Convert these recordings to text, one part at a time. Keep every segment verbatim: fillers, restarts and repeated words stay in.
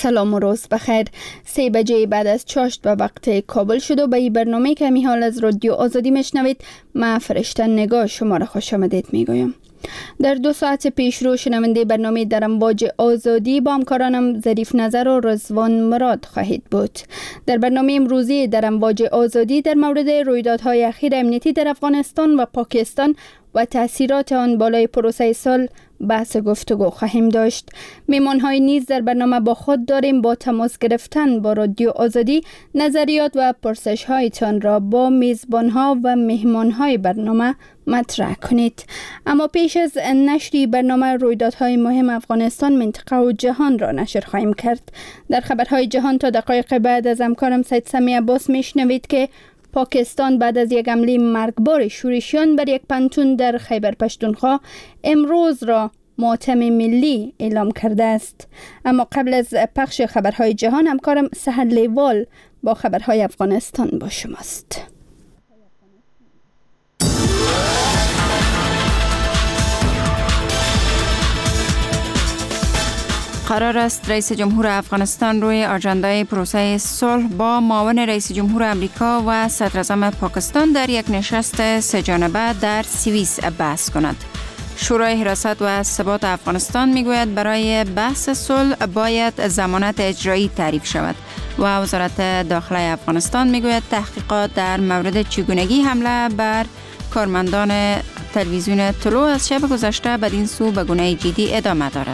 سلام و روز بخیر. سه بجه بعد از چاشت به وقت کابل شد و به این برنامه که می حال از رادیو آزادی میشنوید، من فرشته نگاه شما را خوش آمدید میگویم. در دو ساعت پیش رو شنونده برنامه در امواج آزادی با همکارانم ظریف نظر و رضوان مراد خواهید بود. در برنامه امروزی در امواج آزادی در مورد رویدادهای اخیر امنیتی در افغانستان و پاکستان و تأثیرات آن بالای پروسه صلح بحث گفتگو خواهیم داشت. میمان‌های نیز در برنامه با خود داریم. با تماس گرفتن با رادیو آزادی نظریات و پرسش‌هایتان را با میزبان‌ها و مهمان‌های برنامه مطرح کنید. اما پیش از نشر برنامه رویدادهای مهم افغانستان، منطقه و جهان را نشر خواهیم کرد. در خبرهای جهان تا دقایق بعد از همکارم سید سمی عباس میشنوید که پاکستان بعد از یک حمله مرگبار شورشیان بر یک پنتون در خیبر پشتونخوا امروز را ماتم ملی اعلام کرده است. اما قبل از پخش خبرهای جهان، همکارم سحر لیوال با خبرهای افغانستان با شماست. قرار است رئیس جمهور افغانستان روی اجندای پروسه صلح با معاون رئیس جمهور امریکا و صدر اعظم پاکستان در یک نشست سه جانبه در سوئیس بحث کند. شورای حراست و ثبات افغانستان میگوید برای بحث صلح باید ضمانت اجرایی تعریف شود و وزارت داخله افغانستان میگوید تحقیقات در مورد چگونگی حمله بر کارمندان تلویزیون طلوع از شب گذشته بدین سو به گونه جدی ادامه دارد.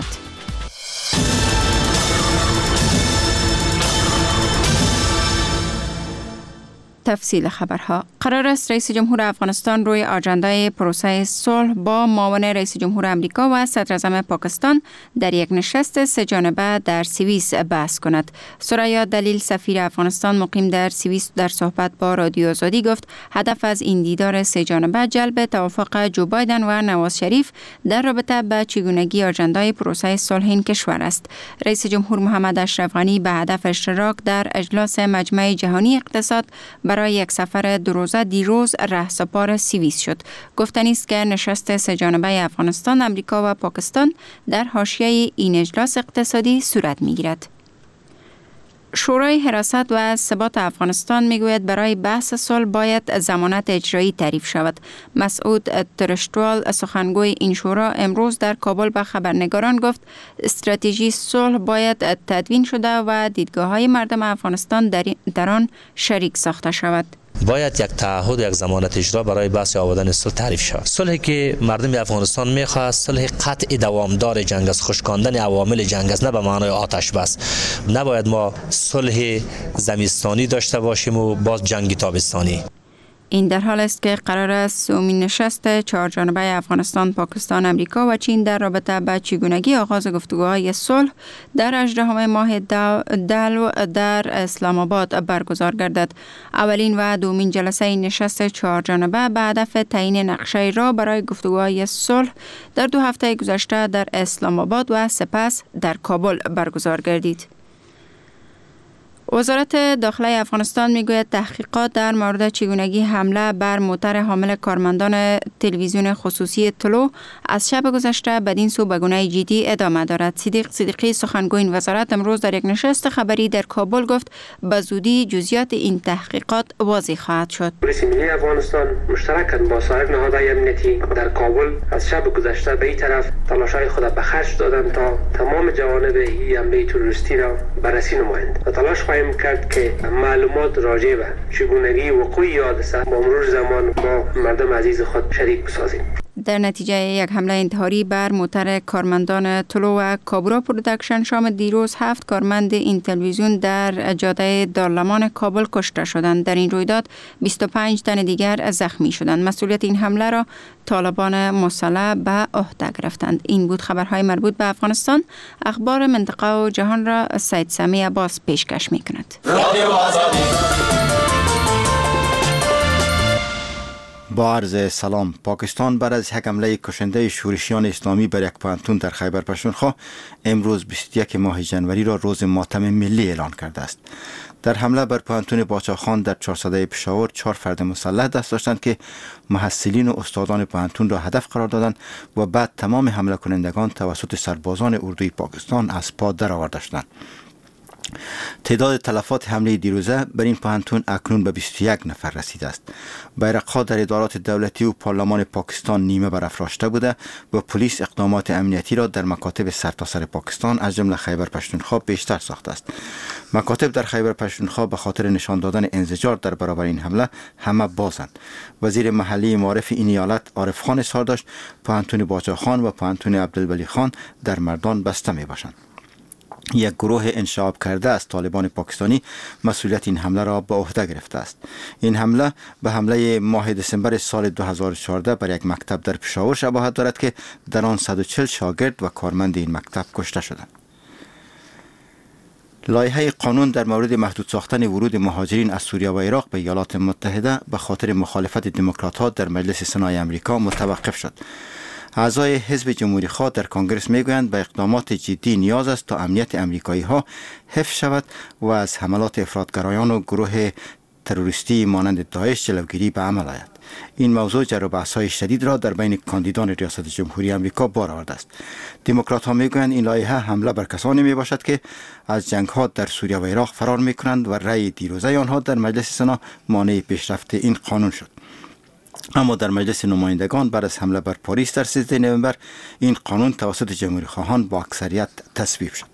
تفصیل خبرها. قرار است رئیس جمهور افغانستان روی اجندای پروسه صلح با معاون رئیس جمهور امریکا و صدر اعظم پاکستان در یک نشست سه جانبه در سوئیس بحث کند. ثریا دلیل سفیر افغانستان مقیم در سوئیس در صحبت با رادیو آزادی گفت هدف از این دیدار سه جانبه جلب توافق جو بایدن و نواز شریف در رابطه با چگونگی اجندای پروسه صلح این کشور است. رئیس جمهور محمد اشرف غنی به هدف اشتراک در اجلاس مجمع جهانی اقتصاد برای یک سفر دو روزه دیروز رهسپار سوئیس شد. گفتنی است که نشست سه جانبه افغانستان، امریکا و پاکستان در حاشیه این اجلاس اقتصادی صورت می‌گیرد. شورای حراست و ثبات افغانستان میگوید برای بحث صلح باید ضمانت اجرایی تعریف شود. مسعود ترشتوال سخنگوی این شورا امروز در کابل به خبرنگاران گفت استراتژی صلح باید تدوین شده و دیدگاه‌های مردم افغانستان در, در آن شریک ساخته شود. باید یک تعهد، یک ضمانت اجرا برای بحث آوردن صلح تعریف شود. صلحی که مردم افغانستان میخواد صلح قطع دوامدار جنگ است، خشکاندن عوامل جنگ است، نه به معنای آتش بس. نباید ما صلح زمستانی داشته باشیم و باز جنگ تابستانی. این در حال است که قرار است سومین نشست چهار جانبه افغانستان، پاکستان، امریکا و چین در رابطه با چگونگی آغاز گفتگوهای صلح در هجدهم ماه دلو در اسلام آباد برگزار گردد. اولین و دومین جلسه این نشست چهار جانبه به هدف تعیین نقشه راه برای گفتگوهای صلح در دو هفته گذشته در اسلام آباد و سپس در کابل برگزار گردید. وزارت داخله افغانستان میگوید تحقیقات در مورد چگونگی حمله بر موتر حامل کارمندان تلویزیون خصوصی طلوع از شب گذشته بدین سو به گونه جدی ادامه دارد. صدیق صدیقی سخنگوی این وزارت امروز در یک نشست خبری در کابل گفت به زودی جزئیات این تحقیقات واضح خواهد شد. پلیس ملی افغانستان مشترکاً با سایر نهادهای امنیتی در کابل از شب گذشته به این طرف تلاش‌های خود به خرج دادند تا تمام جوانب این حمله تروریستی را بررسی نمایند و تلاش کرد که معلومات راجع به چگونگی وقوع این حادثه با مرور زمان با مردم عزیز خود شریک بسازیم. در نتیجه یک حمله انتحاری بر موتر کارمندان طلوع و کابورا پروداکشن شام دیروز هفت کارمند این تلویزیون در جاده دارالمان کابل کشته شدند. در این رویداد بیست و پنج تن دیگر زخمی شدند. مسئولیت این حمله را طالبان مسلح به عهده گرفتند. این بود خبرهای مربوط به افغانستان. اخبار منطقه و جهان را سید سمی عباس پیشکش می‌کند. با عرض سلام. پاکستان بعد از یک حمله کشنده شورشیان اسلامی بر یک پانتون در خیبر پشتونخوا امروز بیست و یک ماه ژانویه را روز ماتم ملی اعلان کرده است. در حمله بر پانتون باچاخان در چهارصده پشاور چهار فرد مسلح دست داشتند که محصلین و استادان پانتون را هدف قرار دادند و بعد تمام حمله کنندگان توسط سربازان اردوی پاکستان از پا درآورده شدند. تعداد تلفات حمله دیروزه بر این پوهنتون اکنون به بیست و یک نفر رسیده است. بیرق‌ها در ادارات دولتی و پارلمان پاکستان نیمه برافراشته بوده و پلیس اقدامات امنیتی را در مکاتب سرتاسر پاکستان از جمله خیبر پختونخوا بیشتر ساخته است. مکاتب در خیبر پختونخوا به خاطر نشان دادن انزجار در برابر این حمله همه بازند. وزیر محلی معارف این ایالت عارف خان اظهار داشت پوهنتون باچا خان و پوهنتون عبدالولی خان در مردان بسته می باشند. یک گروه انشعاب کرده از طالبان پاکستانی مسئولیت این حمله را به عهده گرفته است. این حمله به حمله ماه دسامبر سال دو هزار و چهارده بر یک مکتب در پشاور شباهت دارد که در آن صد و چهل شاگرد و کارمند این مکتب کشته شدند. لایحه قانون در مورد محدود ساختن ورود مهاجرین از سوریه و عراق به ایالات متحده به خاطر مخالفت دموکرات‌ها در مجلس سنای آمریکا متوقف شد. اعضای حزب جمهوری خواه در کنگرس میگویند به اقدامات جدی نیاز است تا امنیت امریکایی ها حفظ شود و از حملات افراطگرایان و گروه تروریستی مانند داعش جلوگیری به عمل آید. این موضوع جر و بحث‌های شدید را در بین کاندیدان ریاست جمهوری آمریکا بار آورده است. دموکرات ها میگویند این لایحه حمله بر کسانی می باشد که از جنگ ها در سوریه و عراق فرار میکنند و رأی دیروزه آنها در مجلس سنا مانع پیشرفت این قانون شد. اما در مجلس نمایندگان بعد از حمله بر پاریس در سیزده نوامبر این قانون توسط جمهوری خواهان با اکثریت تصویب شد.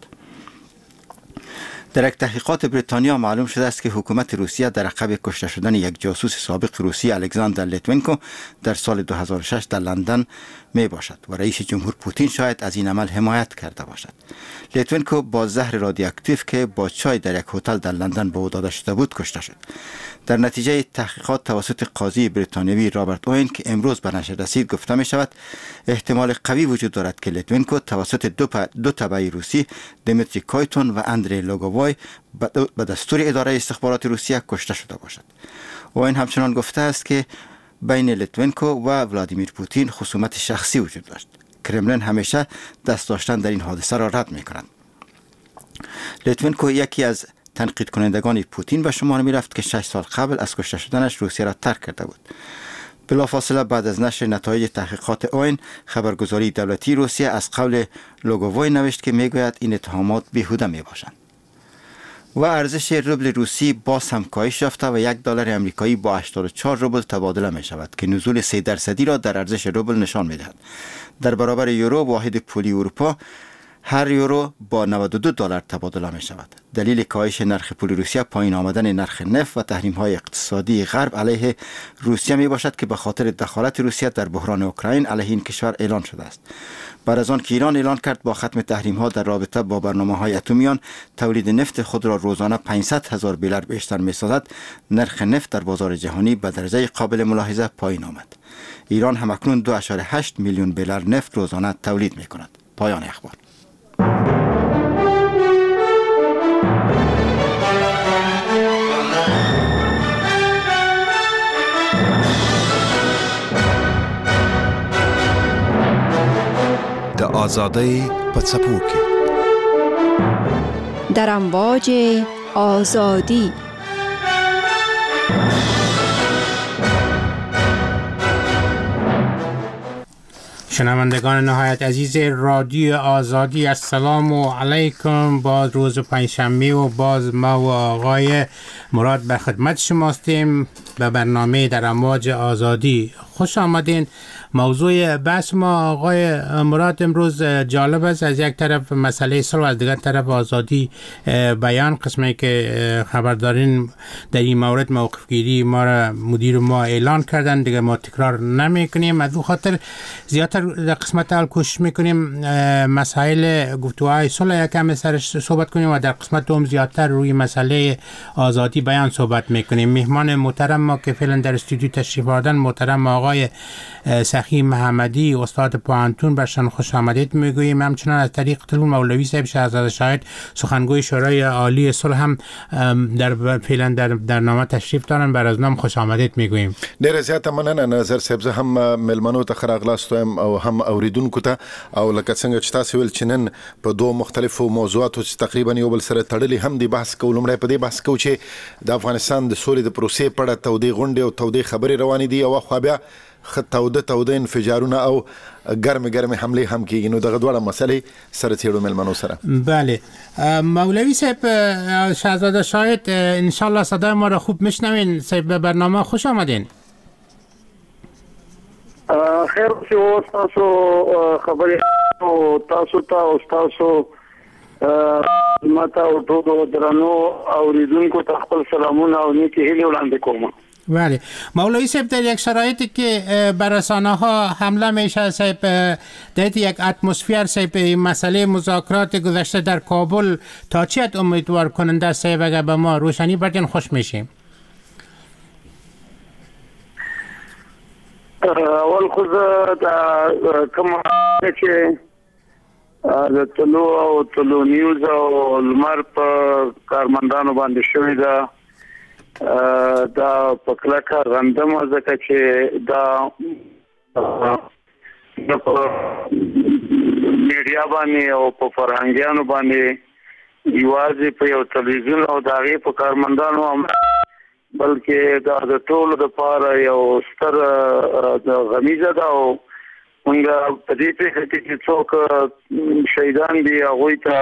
در یک تحقیقات بریتانیا معلوم شده است که حکومت روسیه در عقب کشته شدن یک جاسوس سابق روسی الکساندر لیتوینکو در سال دو هزار و شش در لندن می باشد و رئیس جمهور پوتین شاید از این عمل حمایت کرده باشد. لیتوینکو با زهر رادیواکتیو که با چای در یک هتل در لندن به او داده شده بود کشته شد. در نتیجه تحقیقات توسط قاضی بریتانیایی رابرت اوین که امروز به نشر رسید گفته می شود احتمال قوی وجود دارد که لیتوینکو توسط دو, دو تبع روسی دیمیتری کایتون و اندری لوگووای به دستور اداره استخبارات روسیه کشته شده باشد. اوین همچنان گفته است که بین لیتوینکو و ولادیمیر پوتین خصومت شخصی وجود داشت. کرملین همیشه دست داشتن در این حادثه را رد می کند. لیتوینکو یکی از تنقید کنندگان پوتین به شمار می رفت که شش سال قبل از کشته شدنش روسیه را ترک کرده بود. بلافاصله بعد از نشر نتایج تحقیقات اوین خبرگزاری دولتی روسیه از قول لوگووای نوشت که می گوید این اتهامات بیهوده می باشند. و ارزش روبل روسی باز هم کاهش یافته و یک دلار آمریکایی با هشتاد و چهار روبل تبادله می شود که نزول سه درصدی را در ارزش روبل نشان می دهد. در برابر یورو واحد پولی اروپا هر یورو با نود و دو دلار تبادله می شود. دلیل کاهش نرخ پول روسیه پایین آمدن نرخ نفت و تحریم های اقتصادی غرب علیه روسیه می باشد که به خاطر دخالت روسیه در بحران اوکراین علیه این کشور اعلان شده است. بعد از آن که ایران اعلان کرد با ختم تحریم ها در رابطه با برنامه های اتمیان تولید نفت خود را روزانه پانصد هزار بیلر بیشتر می سازد، نرخ نفت در بازار جهانی به درجه قابل ملاحظه پایین آمد. ایران هم اکنون دو ممیز هشت میلیون بیلر نفت روزانه تولید می کند. پایان اخبار. د آزادۍ په څپو کې در امواج آزادی. شنوندگان نهایت عزیز رادیو آزادی، السلام علیکم. باز روز پنجشنبه و باز ما و آقای مراد به خدمت شماستیم به برنامه در امواج آزادی. خوش آمدین. موضوع بحث ما آقای مراد امروز جالب است. از یک طرف مسئله صلح و از دیگر طرف آزادی بیان، قسمی که خبر دارین در این مورد موقف گیری ما را مدیر ما اعلان کردن، دیگه ما تکرار نمی کنیم. از اون خاطر زیادتر در قسمت اول کوشش میکنیم مسائل گفتگوهای صلح یکم سرش صحبت کنیم و در قسمت دوم زیادتر روی مسئله آزادی بیان صحبت میکنیم. مهمان محترم ما که فعلا در استودیو تشریف آوردن محترم آقای سخی محمدی استاد پوهنتون، برشان خوش آمدید میگوییم. همچنان از طریق تلفن مولوی صاحب شهزاده شاهد سخنگوی شورای عالی صلح هم در فعلا در برنامه تشریف دارن، بر از نام خوش آمدید میگوییم. ډیره زیاته مننه نظر صاحب. زه هم ملمنو ته راغلاست او هم اوریدونکو ته، او لکه څنګه چې تاسو ویل چې نن په دوه مختلفو موضوعاتو چې تقریبا یو بل سره تړلي هم دی بحث کوو. لومړی په دې بحث کوو چې د افغانستان د سولې د پروسې په اړه تودې غونډې او تودې خبرې روانې دي، او خو بیا خطاوده توده انفجارونه او ګرم ګرم حمله هم کیږي. نو دغه ډول مسلې سره تیړو ملمنو سره. بله مولوی صاحب شاهزاده شاهد ان شاء الله صدای ما را خوب میشنوین. صاحب به برنامه خوش آمدین. خیر اوسئ. تاسو خبرې او تاسو ته او تاسو ماته او ټولو درنو اوریدونکو ته خپل سلامونه او نیکی هیلې وړاندې کوم. بله مولوی صاحب در یک شرایطی که بر رسانه ها حمله میشه صاحب در یک اتمسفر صاحب مسئله مذاکرات گذشته در کابل تا چه حد امیدوار کننده صاحب اگر به ما روشنی بدین خوش میشیم. اول خود کوم چې د تلو او تلو نیوز او لمر په کارمندانو باندې شوې ده دا په کلکه رندم ځکه چې دا په میډیا باندې او په فرهنګیانو باندې یوازې په یو تلویزیون او داغه په کارمندانو هم بلکې دا د ټولو لپاره یو ستر د غمیزه ده او موږ په دې پیښه کې څوک شهیدان دي هغوی ته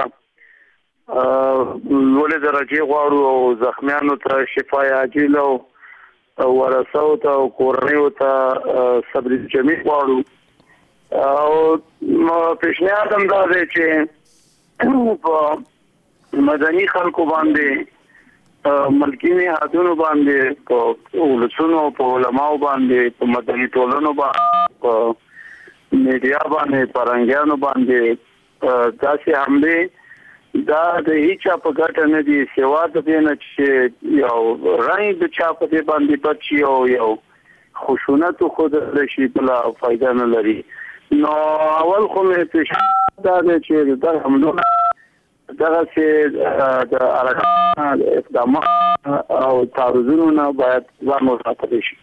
لوړې درجې غواړو او زخمیانو ته شفای عاجل او ورثو ته او کورنیو ته صبر جمیل غواړو. او پیشنهاد هم دا دی چې په مدني خلکو باندې ملکی نهادونو باندې په ولسونو په علماو باندې په مدني ټولنو باندې په میډیا باندې فرهنګیانو باندې داسې حمله دا د هیڅ په ګټه نه دي سوا د دې نه چې یو رنګ د چا په دې باندې بچي او یو خشونت خو د شي بلا فائدہ نه لري. نو اول خو مې پیشنهاد دا دی چې دا حمله دغه چې د حرکت اقدامات او تعرضونه باید ځان وساتل شي.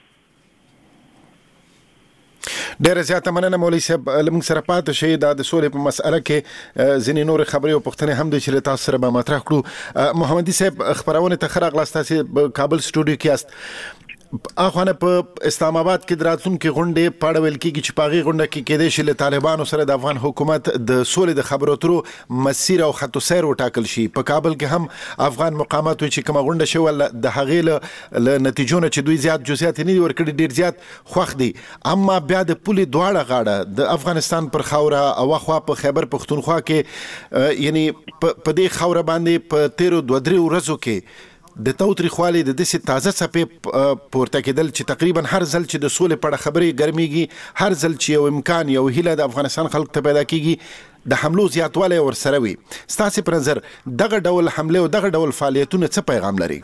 ډېر زیاته مننه مولوي صاحب. لمږ سره پاتې شي دا د سولې په مسأله کې ځینې نور خبرې او پوښتنې هم د چې تاسو سره به مطرح کړو. محمدي صاحب خبرونه ته ښه راغلاست. تاسو کابل سټوډیو کې یاست. اخوانه په اسلام آباد کې دراتونکو غونډې پاړه ویل کېږي چې پاغي غونډه کې کېدې شي له طالبانو سره د افغان حکومت د سولې د خبرو اترو مسیر او خط سیر وټاکل شي. په کابل کې هم افغان مقامات چې کومه غونډه شوه د هغې له نتیجو نه چې دوی زیات جزئیات نه دي ورکړي ډېر زیات خوښ دي. اما بیا د پولې دواړه غاړه د افغانستان پر خاوره او خوا په خیبر پښتونخوا کې یعنی په دې خاوره باندې په تیرو دوه درې ورځو کې د تاوتریخوالي د داسې تازه څپې پورته کېدل چې تقریبا هر ځل چې د سولې په اړه خبرې ګرمېږي، هر ځل چې یو امکان یو هیله د افغانستان خلکو ته پیدا کېږي د حملو زیاتوالی ورسره وي. ستاسې په نظر دغه ډول حملې او دغه ډول فعالیتونه څه پیغام لري؟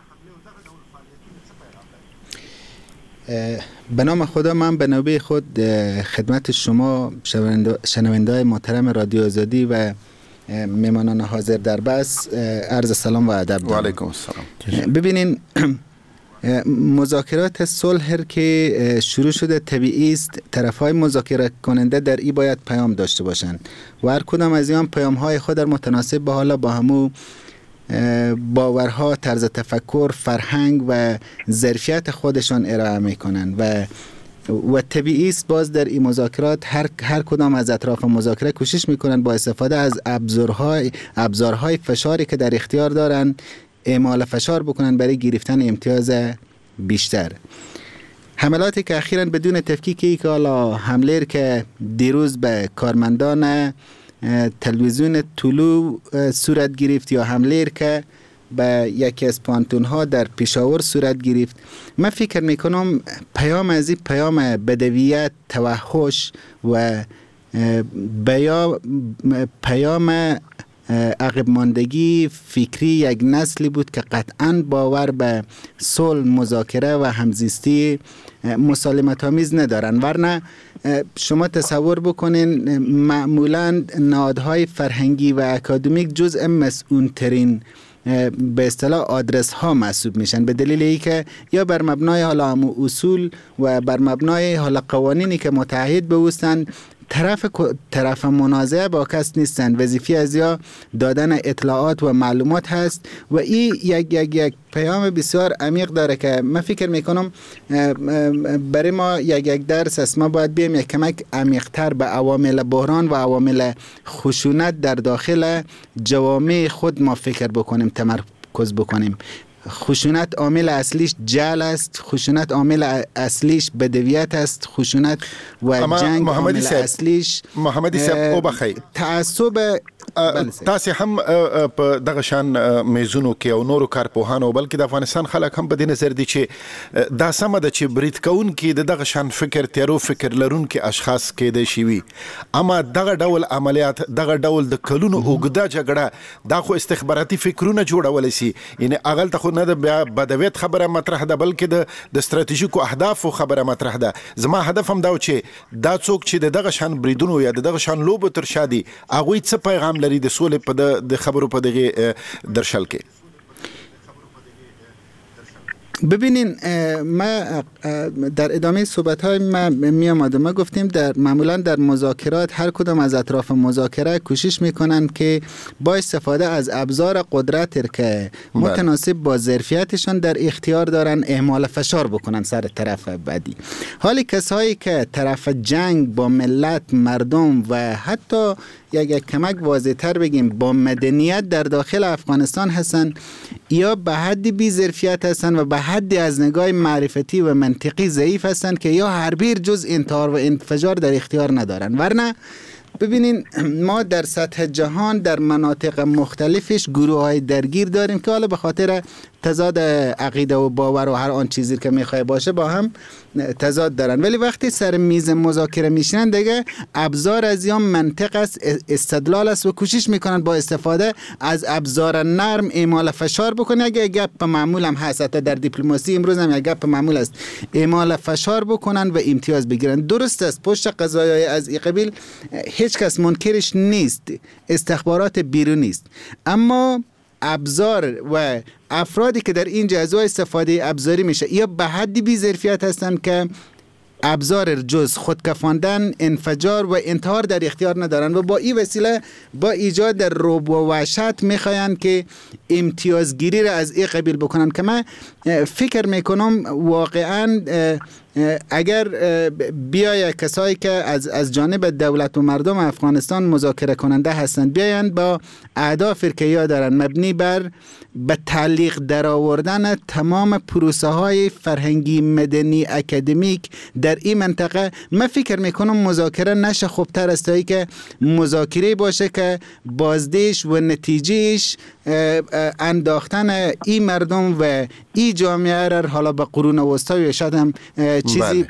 به نام خدا من به نوبه خود خدمت شما شنونده‌های محترم رادیو آزادی و میمانان حاضر در بس عرض سلام و ادب دارم. و علیکم السلام. ببینین مذاکرات صلح که شروع شده طبیعی است طرفهای مذاکره کننده در ای باید پیام داشته باشند و هر کدام از این پیام‌های خود در متناسب با حالا با همو باورها، طرز تفکر، فرهنگ و ظرفیت خودشان ارائه میکنند و و طبیعی است باز در این مذاکرات هر هر کدام از اطراف مذاکره کوشش میکنن با استفاده از ابزارهای ابزارهای فشاری که در اختیار دارن اعمال فشار بکنن برای گرفتن امتیاز بیشتر. حملاتی که اخیراً بدون تفکیکی که حالا حمله که دیروز به کارمندان تلویزیون طلوع صورت گرفت یا حمله که به یکی از پانتون ها در پشاور صورت گرفت، من فکر میکنم پیام از این پیام بدویت، توحش و پیام عقب ماندگی فکری یک نسلی بود که قطعاً باور به صلح، مذاکره و همزیستی مسالمت آمیز ندارن. ورنه شما تصور بکنین معمولاً نهادهای فرهنگی و اکادمیک جزء مسئول‌ترین به اصطلاح آدرس ها محسوب میشن به دلیل اینکه یا بر مبنای حالا اصول و بر مبنای حالا قوانینی که متعهد بوستن طرف طرف منازعه با کس نیستند. وظیفه از یا دادن اطلاعات و معلومات هست و این یک یک یک پیام بسیار عمیق داره که من فکر میکنم برای ما یک یک درس است. ما باید بیم یک کمک عمیق‌تر به عوامل بحران و عوامل خشونت در داخل جوامع خود ما فکر بکنیم، تمرکز بکنیم. خشونت عامل اصلیش جهل است، خشونت عامل اصلیش بدویت است، خشونت و جنگ عامل اصلیش محمدی صاحب او بخی تعصب. تاسو هم په دغه شان میزونو کې او نورو کارپوهانو بلکې د افغانستان خلک هم په دې نظر دي چې دا سم ده چې برید کون کې د دغه شان فکر تیرو فکر لرون کې اشخاص کې د شي، اما دغه ډول عملیات دغه ډول د کلونو اوګدا جګړه دا خو استخباراتي فکرونه جوړول شي، یعنی اغل ته خو نه د بدویت خبره مطرح ده بلکې د د ستراتیژیکو اهدافو خبره مطرح ده. زما هدف هم دا و چې دا څوک چې دغه شان بریدونو یا دغه شان لوبو تر شادي هغه څه پیغام لري د سولې په د خبرو په دغه درشل کې. ببینین ما در ادامه صحبت های ما می آمدم، ما گفتیم در معمولا در مذاکرات هر کدام از اطراف مذاکره کوشش میکنن که با استفاده از ابزار قدرت که متناسب با ظرفیتشان در اختیار دارن اعمال فشار بکنن سر طرف بعدی. حالی کسایی که طرف جنگ با ملت، مردم و حتی یک یک کمک واضح تر بگیم با مدنیت در داخل افغانستان هستن، یا به حدی بی ظرفیت هستن و به حدی از نگاه معرفتی و منطقی ضعیف هستن که یا هربیر جز انتحار و انفجار در اختیار ندارن. ورنه ببینین ما در سطح جهان در مناطق مختلفش گروه های درگیر داریم که حالا به خاطر تضاد عقیده و باور و هر آن چیزی که میخواه باشه با هم تضاد دارن، ولی وقتی سر میز مذاکره میشنن دیگه ابزار از یا منطق است، استدلال است و کوشش میکنن با استفاده از ابزار نرم اعمال فشار بکنن. اگه گپ معمول هم هست، حتی در دیپلماسی امروز هم یک گپ معمول است، اعمال فشار بکنن و امتیاز بگیرن. درست است پشت قضایای از این قبیل هیچ کس منکرش نیست، استخبارات بیرونی است، اما ابزار و افرادی که در این جزای استفاده ابزاری میشه یا به حدی بی ظرفیت هستند که ابزار جز خودکفاندن، انفجار و انتحار در اختیار ندارن و با این وسیله با ایجاد رعب و وحشت میخواین که امتیازگیری را از این قبیل بکنن که من فکر میکنم واقعا اگر بیای کسایی که از از جانب دولت و مردم افغانستان مذاکره کننده هستند بیاین با اهدافی که یا دارن مبنی بر به تعلیق درآوردن تمام پروسه های فرهنگی، مدنی، اکادمیک در این منطقه، من فکر میکنم مذاکره نشه خوبتر است تا که مذاکره باشه که بازدیش و نتیجهش انداختن این مردم و این جامعه را حالا به قرون وسطا یا شاید هم چیزی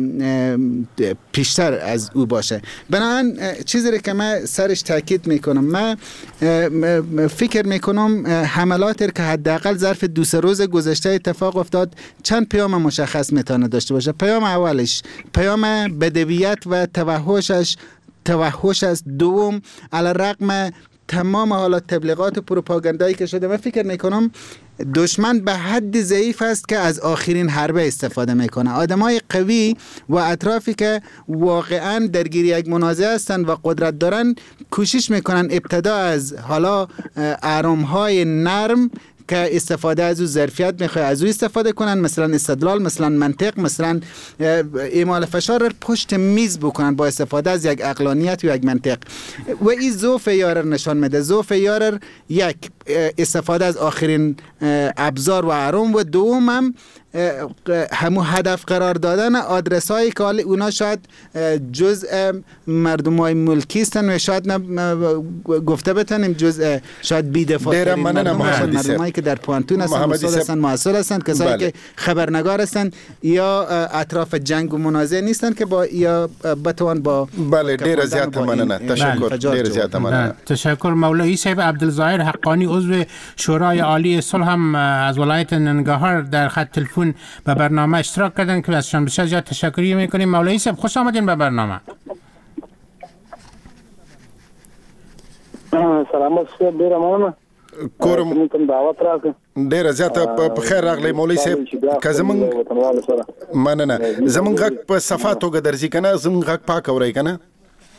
پیشتر از او باشه. بنابراین چیزی که من سرش تاکید میکنم، من فکر میکنم حملاتی که حداقل ظرف دو سه روز گذشته اتفاق افتاد چند پیام مشخص میتونه داشته باشه. پیام اولش پیام بدویت و توحشش توحش است. دوم علی رغم تمام حالات تبلیغات و پروپاگاندایی که شده، من فکر میکنم دشمن به حد ضعیف است که از آخرین حربه استفاده میکنه. آدمای قوی و اطرافی که واقعا درگیر یک منازعه هستند و قدرت دارن کوشش میکنن ابتدا از حالا آرامهای نرم که استفاده از او ظرفیت میخواد از او استفاده کنن، مثلا استدلال، مثلا منطق، مثلا اعمال فشار را پشت میز بکنن با استفاده از یک عقلانیت و یک منطق و این ضعف یار نشان میده. ضعف یار یک استفاده از آخرین ابزار و آرام و دوم هم همو هدف قرار دادن آدرس هایی که حالا اونا شاید جزء مردم های ملکی هستن و شاید گفته بتنیم جزء شاید بی‌دفاعی مردم هایی که در پوانتون هستن، استاد هستن، محصول هستن، کسایی که خبرنگار هستن یا اطراف جنگ و منازعه نیستن که با یا بتوان با بله ډیر زیات مننه. تشکر ډیر زیات مننه. تشکر. مولوی صاحب عبدالظاهر حقانی عضو شورای عالی صلح هم از ولایت ننگرهار در خط تلفن به برنامه اشتراک کردن که ازشان بسیار زیاد تشکر میکنیم. مولوی صاحب خوش آمدین به برنامه. سلام علیکم. ډیر مننه. کورم کوم دعوت راکړه. ډیر زیات په خیر راغلی مولوی صاحب. که زمونږ مننه زمونږ غږ په صفه توګه درځي کنه، زمونږ غږ پاک اورئ کنه؟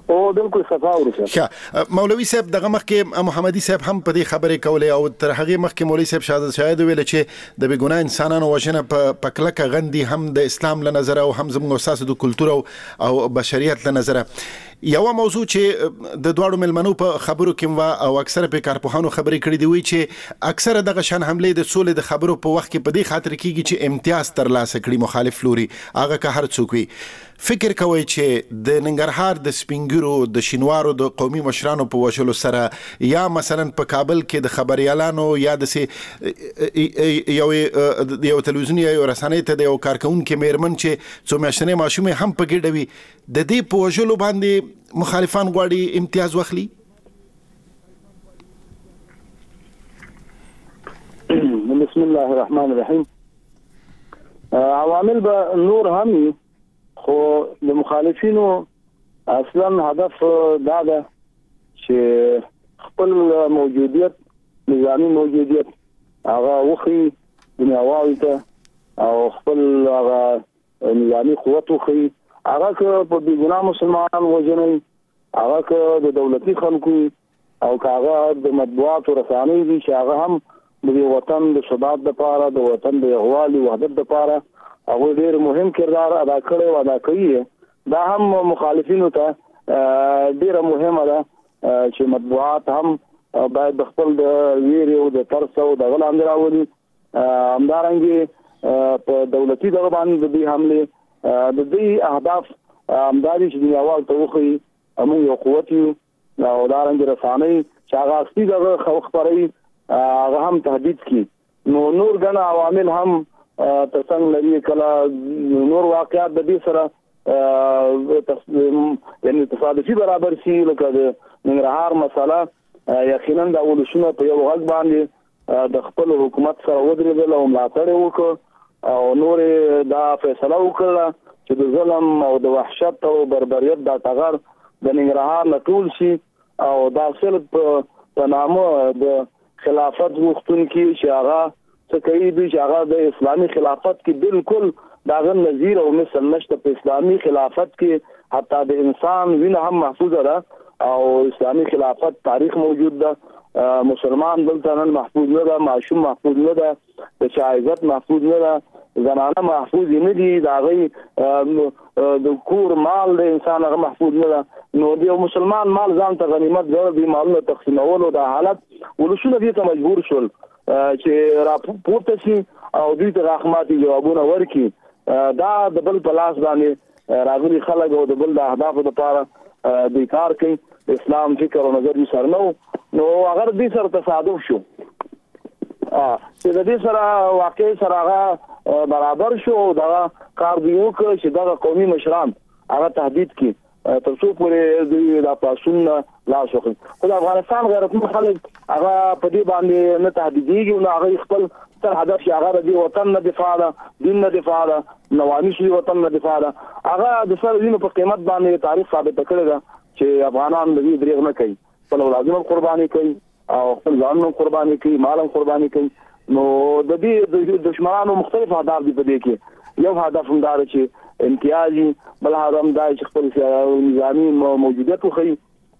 او بالکل صفا ورسه. ښه مولوي صاحب دغه مخکې محمدي صاحب هم په دې خبرې کولې او تر هغه مخکې مولوي صاحب شاهد شاهد ویل چې د بګونه انسانانو وژنه په پکلکه غندي هم د اسلام له نظر او هم زموږ اساس د کلچر او بشریت له نظر. یو موضوع چې د دواړو ملمنو په خبرو کې وا او اکثره په کارپوهانو خبرې کړې دی وی چې اکثره دغه شان حمله د سولې د خبرو په وخت کې په دې خاطر کېږي چې امتیاز ترلاسه کړي مخالف لوري هغه که هر څوک وي. فکر کوي چې د ننګرهار د سپینګرو د شینوارو د قومي مشرانو په وژلو سره یا مثلا په کابل کې د خبريالانو یا د یو یو تلویزیون یا رسنۍ ته د یو کارکونکو میرمن چې څو میاشتنې ماشومه هم په ګډوي د دې په وژلو باندې مخالفان غواړي امتیاز واخلي. بسم الله الرحمن الرحیم. عوامل به نور هم خو د مخالفینو اصلا هدف دا ده چې خپل موجودیت نظامی موجودیت هغه وخی دنیاوی ته او خپل هغه نظامی قوت وخی هغه که په بیګناه مسلمانان وژني هغه که د دولتي خلکو او هغه د مطبوعات او رسانۍ دي چې هغه هم د وطن د ثبات لپاره د وطن د یووالي وحدت لپاره هغه ډیر مهم کردار ادا کړی او ادا کوي. دا هم مخالفینو ته ډیر مهمه ده چې مطبوعات هم باید د خپل د ویری او د ترس او د غلام راولي. همدارنګه په دولتي دغه باندې د دې حمله د دې اهداف همداري چې د یوال توخي موږ یو قوت یو او دارنګه رسانۍ چې هغه اصلي دغه خبري هغه هم تهدید کی. نو نور غنا عوامل هم ترڅنګ لري کله نور واقعات د دې سره یعنی تصادفي برابر شي لکه د ننګرهار مسله یقینا د ولسونو په یو غږ باندې د خپل حکومت سره ودرېدل او ملاتړ وکړ او نور دا فیصله وکړه چې د ظلم او د وحشت او بربریت دا ټغر د ننګرهار نه ټول شي او دا صرف په نامه د خلافت وختون کې چې هغه څه کوي دوی چې هغه د اسلامي خلافت کې بالکل داغه نظیر او مثل نشته. په اسلامي خلافت کې حتی د انسان وینه هم محفوظه ده او اسلامي خلافت تاریخ موجود ده. مسلمان بلته نن محفوظ نه ده، معصوم محفوظ نه ده، د چا عزت محفوظ نه ده، زنانه محفوظ نه دي، دا غي د کور مال د انسان هغه محفوظ نه ده. نو د مسلمان مال ځان ته غنیمت ګڼل دي، مالونه تقسیمولو د حالت ولسونه دې ته مجبور شول چې راپورته شي او دوی ته رحمتي جوابونه ورکړي. دا د بل په لاس باندې راغلي خلک او د بل د اهدافو لپاره د کار کوي. اسلام فکر او نظر یې سره نو نو اگر دې سره تصادف شو چې د دې سره واقع سره هغه برابر شو دا کار دی وکړي چې دا قومي مشران هغه تهدید کړي تر څو پورې دوی د پاسون لا شوخي. خو د افغانستان غیرتمن خلک هغه په دې باندې نه تهدیدېږي او هغه خپل تر هدف چې هغه د وطن نه دفاع ده، دین نه دفاع ده، نواميس د وطن نه دفاع ده. هغه د سر دینو په قیمت باندې تاریخ ثابت کړی ده چې افغانان د دې دریغ نه کوي، خپل لازم قرباني کوي او خپل ځانونو قرباني کوي، مالم قرباني کوي. نو د دې دشمنانو مختلف اهداف دي په دې کې. یو هدف هم دا چې امتیازي، بل هدف هم دا چې خپل نظامی موجودیت وخی.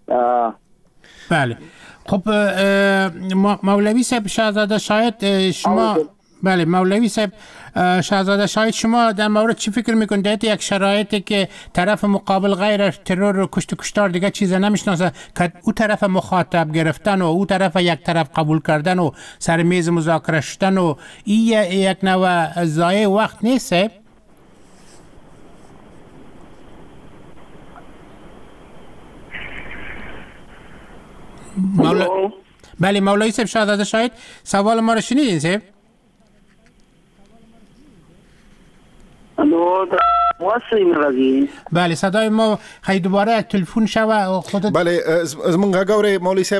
بله خب مولوی صاحب شاهزاده شاید شما بله مولوی صاحب شاهزاده شاید شما در مورد چی فکر میکنید؟ در یک شرایطی که طرف مقابل غیر ترور و کشت کشتار دیگه چیز نمیشناسه که او طرف مخاطب گرفتن و او طرف یک طرف قبول کردن و سر میز مذاکره شدن و این یک نوع ضایع وقت نیست؟ مولا... بله مولوی صاحب شاهزاده شاید سوال ما رو شنیدین صاحب؟ بله صدای ما خیلی دوباره تلفن شوه خودت. بله از من گوره مولوی صاحب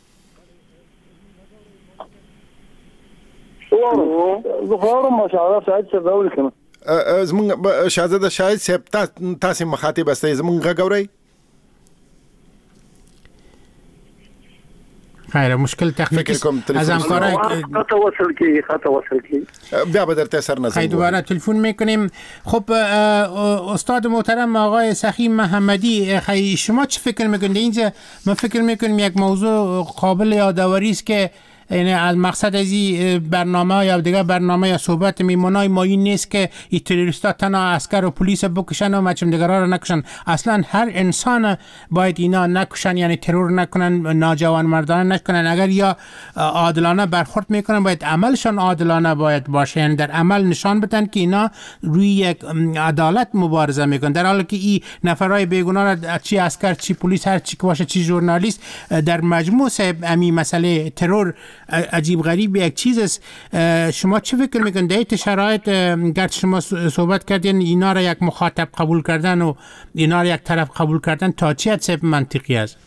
زخارم شاهزاده شاید چه دول کنه از من شاهزاده شاید صاحب تاسم مخاطب است از من گوره خیر مشکل تکنیکی از همکارای خط وصل کی خط وصل کی بیا به در تاثیر نظر خیلی دوباره تلفن میکنیم. خب استاد محترم آقای سخی محمدی، خیلی شما چه فکر میکنید اینجا؟ من فکر میکنم یک موضوع قابل یادآوری است که یعنی از مقصد از این برنامه یا دیگه برنامه یا صحبت میمونای ما این نیست که این تروریستا تنها عسکر و پلیس بکشن و مچم دیگرها رو نکشن. اصلا هر انسان باید اینا نکشن، یعنی ترور نکنن، ناجوان مردانه نکنن. اگر یا عادلانه برخورد میکنن باید عملشان عادلانه باید باشه، یعنی در عمل نشان بدن که اینا روی یک عدالت مبارزه میکنن، در حالی که این نفرای بیگناه چی عسکر چی پلیس هر چی که باشه چی ژورنالیست در مجموع صاحب امی مسئله ترور عجیب غریب یک چیز است. شما چه فکر میکنید در این شرایط؟ گرچه شما صحبت کردین اینا را یک مخاطب قبول کردن و اینا را یک طرف قبول کردن تا چه حد منطقی است؟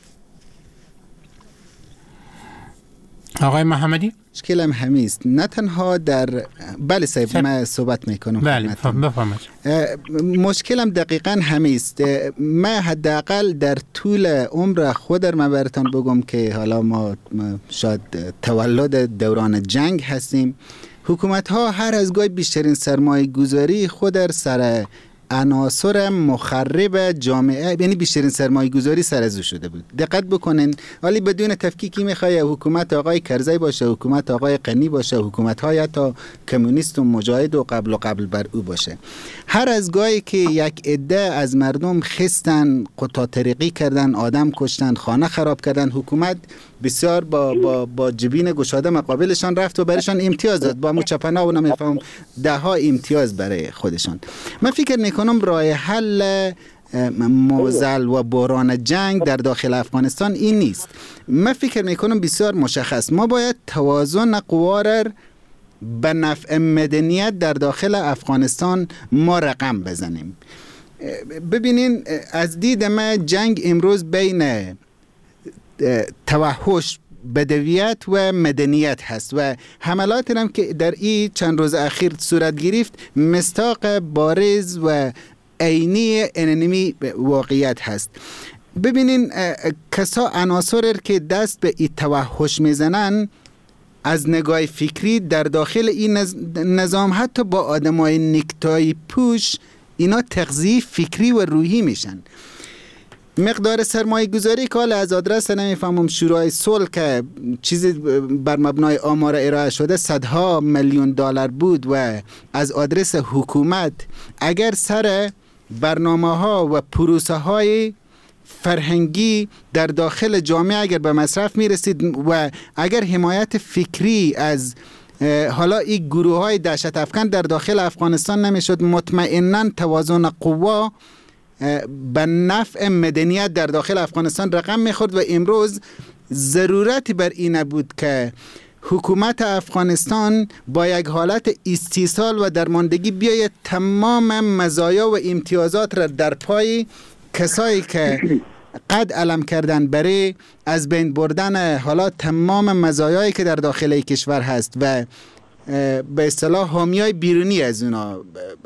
آقای محمدی مشکلم همیست، نه تنها در بله صاحب من صحبت میکنم. بله بفهمید. مشکلم دقیقاً همیست. من حداقل در طول عمر خودم ما براتون بگم که حالا ما شاید تولد دوران جنگ هستیم، حکومت ها هر از گاهی بیشترین سرمایه گذاری خود در سر عناصر مخرب جامعه، یعنی بیشترین سرمایه گذاری سر ازو شده بود. دقت بکنین، ولی بدون تفکیکی میخوای حکومت آقای کرزی باشه، حکومت آقای غنی باشه، حکومت های تا کمونیست و مجاهد و قبل و قبل بر او باشه، هر از گاهی که یک عده از مردم خستن، قطع طریقی کردن، آدم کشتن، خانه خراب کردن، حکومت بسیار با با با جبین گشاده مقابلشان رفت و برایشان امتیاز داد، با مچپنا و نمیفهم ده ها امتیاز برای خودشان. من فکر میکنم راه حل موزل و بحران جنگ در داخل افغانستان این نیست. من فکر میکنم بسیار مشخص ما باید توازن قوا را به نفع مدنیت در داخل افغانستان ما رقم بزنیم. ببینین از دید من جنگ امروز بین توحش، بدویت و مدنیت هست و حملات هم که در این چند روز اخیر صورت گرفت مستاق بارز و عینی انمی واقعیت هست. ببینین کسا عناصر که دست به این توحش میزنن از نگاه فکری در داخل این نظام حتی با آدمای نکتای پوش اینا تغذیه فکری و روحی میشن. مقدار سرمایه گذاری که از آدرس نمیفهمم شورای صلح که چیزی بر مبنای آمار ارائه شده صدها میلیون دلار بود و از آدرس حکومت اگر سر برنامه ها و پروسه های فرهنگی در داخل جامعه اگر به مصرف می رسید و اگر حمایت فکری از حالا این گروه های دهشت افکن در داخل افغانستان نمیشد، مطمئناً توازن قوا به نفع مدنیت در داخل افغانستان رقم میخورد و امروز ضرورتی بر این بود که حکومت افغانستان با یک حالت استیصال و درماندگی بیاید تمام مزایا و امتیازات را در پای کسایی که قد علم کردن برای از بین بردن حالا تمام مزایایی که در داخل کشور هست و به اصطلاح حامیای بیرونی از اونا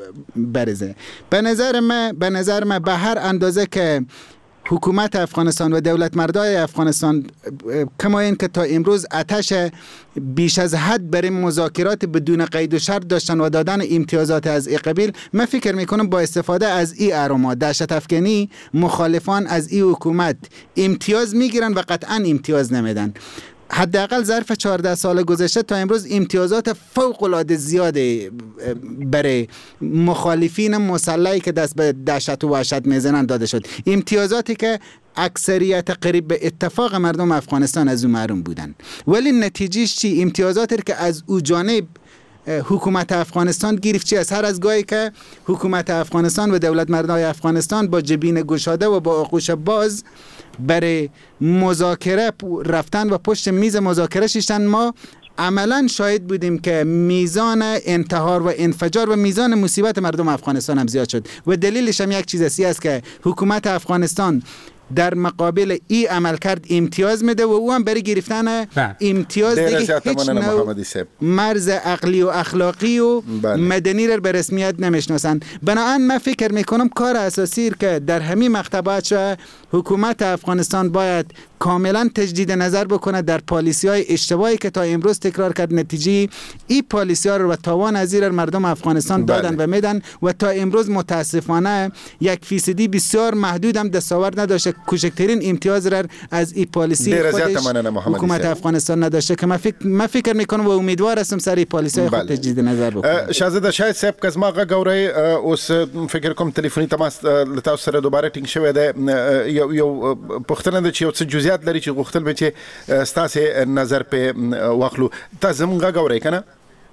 برزه. به نظر من به نظر من به هر اندازه که حکومت افغانستان و دولت مردای افغانستان کما این که تا امروز آتش بیش از حد برای مذاکرات بدون قید و شرط داشتن و دادن امتیازات از این قبیل، من فکر میکنم با استفاده از این اروما دهشت افکنی مخالفان از این حکومت امتیاز میگیرن و قطعا امتیاز نمیدن. حداقل ظرف چهارده سال گذشته تا امروز امتیازات فوق العاده زیاده برای مخالفین مسلحی که دست به دهشت و وحشت میزنن داده شد، امتیازاتی که اکثریت قریب به اتفاق مردم افغانستان از اون محروم بودن. ولی نتیجهش چی؟ امتیازاتی که از او جانب حکومت افغانستان گرفت چی است؟ هر از گاهی که حکومت افغانستان و دولت مردای افغانستان با جبین گشاده و با آغوش باز برای مذاکره رفتن و پشت میز مذاکره شدن، ما عملا شاهد بودیم که میزان انتحار و انفجار و میزان مصیبت مردم افغانستان هم زیاد شد و دلیلش هم یک چیز است که حکومت افغانستان در مقابل ای عمل کرد امتیاز میده و او هم برای گرفتن امتیاز دیگه هیچ نوع مرز عقلی و اخلاقی و بله. مدنی را به رسمیت نمیشناسن. بنابراین من فکر میکنم کار اساسی که در همین مکتبات حکومت افغانستان باید کاملا تجدید نظر بکنه در پالیسی های اشتباهی که تا امروز تکرار کرد. نتیجه این پالیسی ها رو و تاوان از این مردم افغانستان دادن و میدن و تا امروز متاسفانه یک فیصدی بسیار محدود هم دستاورد نداشته. کوچکترین امتیاز را از این پالیسی خودش حکومت افغانستان نداشته که من فکر من فکر میکنم و امیدوار هستم سر این پالیسی های خود تجدید نظر بکنه. شاهزاده شاید صاحب که ما غوړی اوس فکر کوم ټلیفوني تماس لته سره دوباره ټینګ شوی دی. یو یو پښتنه د چې یو څه جزئیات لري چې غوښتل به چې ستاسو نظر په واخلو. تاسو موږ غوړی کنه؟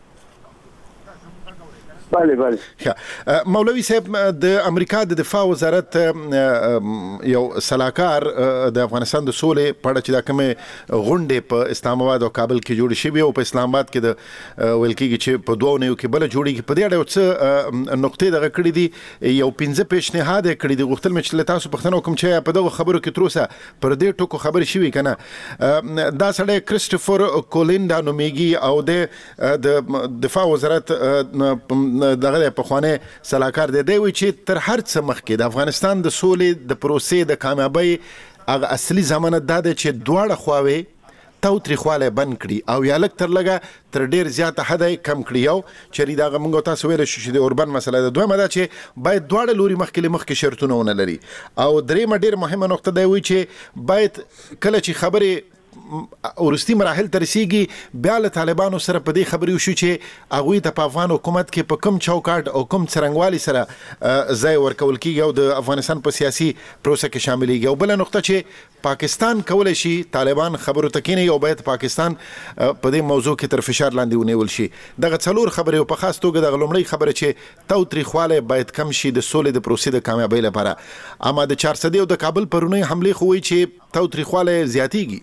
بله بله. مولوي صاحب د امریکا د دفاع وزارت یو صلاحکار د افغانستان د سولې په اړه چې دا کومه غونډه په اسلام آباد او کابل کې جوړ شوی او په اسلام آباد کې د ویل کېږي چې په دوه نیو کې بل جوړیږي. په دې اړه څه نقطې دغه کړې دي یو پنځه پیشنهاد کړې دي. غوښتل مې چې تاسو پښتنو کوم چې په دغه خبرو کې تروسه پر دې ټکو خبرې شوي کنه. دا سړی کریسټوفر کولیندا نومیږي او د دفاع وزارت دغه په خوانه صلاحکار دی. دی وی چې تر هر څه مخکې د افغانستان د سولې د پروسې د کامیابی هغه اصلي ضمانت دا دی چې دواړه خواوې تاوتریخواله بند کړي او یا لږ تر لږه تر ډیر زیاته حد کم کړي. یو چې دا موږ تاسو ویل شو چې د اوربن مسله ده. دویمه دا چې باید دواړه لوري مخکې مخکې شرطونه ونه لري. او دریمه ډیر مهمه نقطه دی وی چې باید کله چې خبره ورستي مراحل ترسيږي بیا له طالبانو سره په دې خبرې وشو چې هغه ته په افغان حکومت کې په کوم چوکاټ او کوم څرنګوالي سره ځای ورکول کیږي او د افغانستان په سیاسي پروسه کې شاملېږي. او بل نقطه چې پاکستان کولای شي طالبان خبرو تکینه او باید پاکستان په دې موضوع کې تر فشار لاندې ونیول شي. دغه څلور خبرې او په خاص توګه د غلمړی خبره چې تاوتریخواله باید کم شي د سولې د پروسې د کامیابی لپاره. اما د چار صدې او د کابل پرونی حمله خوې چې تاوتریخواله زیاتیږي.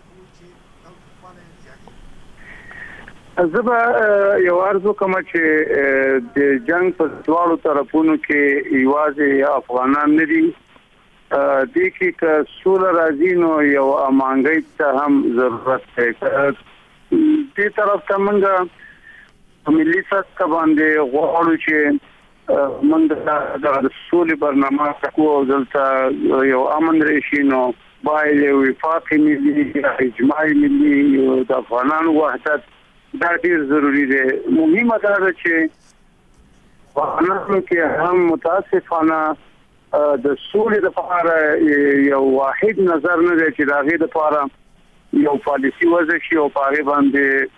زبا یو ارزو کوم چې د جنگ په دواړو طرفونو کې ایوازي افغانان نه دي. د کې ک سول راځي نو یو امانګي ته هم ضرورت دی. دې طرف ته موږ ملي سطح باندې غواړو چې موږ د سولې برنامه کو او دلته یو امن راشي. نو باید وفاق ملي اجماع ملي د افغانانو وحدت دا ډیر ضروری دی. مهمه دا ده چې افغانانو کې هم متاسفانه د سولې لپاره یو واحد نظر نه دی چې دا غي د لپاره یو پالیسی وضع شي او په هغه باندې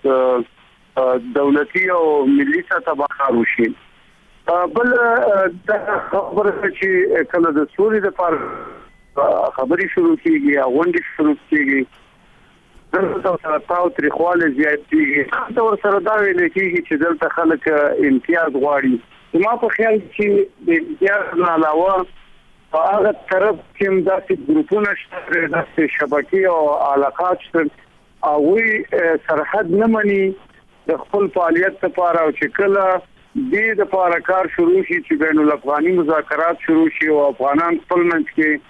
په دولتي او ملي سطح باندې وشي. بل دا خبره چې کله د سولې لپاره خبري شروع کیږي او غونډې شروع کیږي دلته سره تاو تاریخواله زیاتېږي. دا ور سره دا ویل کېږي چې دلته خلک امتیاز غواړي. ما په خیال چې د امتیاز نه علاوه په هغه طرف کې داسې ګروپونه شته داسې شبکې او علاقات شته او وی سرحد نه مني د خپل فعالیت لپاره او چې کله دې لپاره کار شروع شي چې بین الافغاني مذاکرات شروع شي او افغانان خپل منځ کې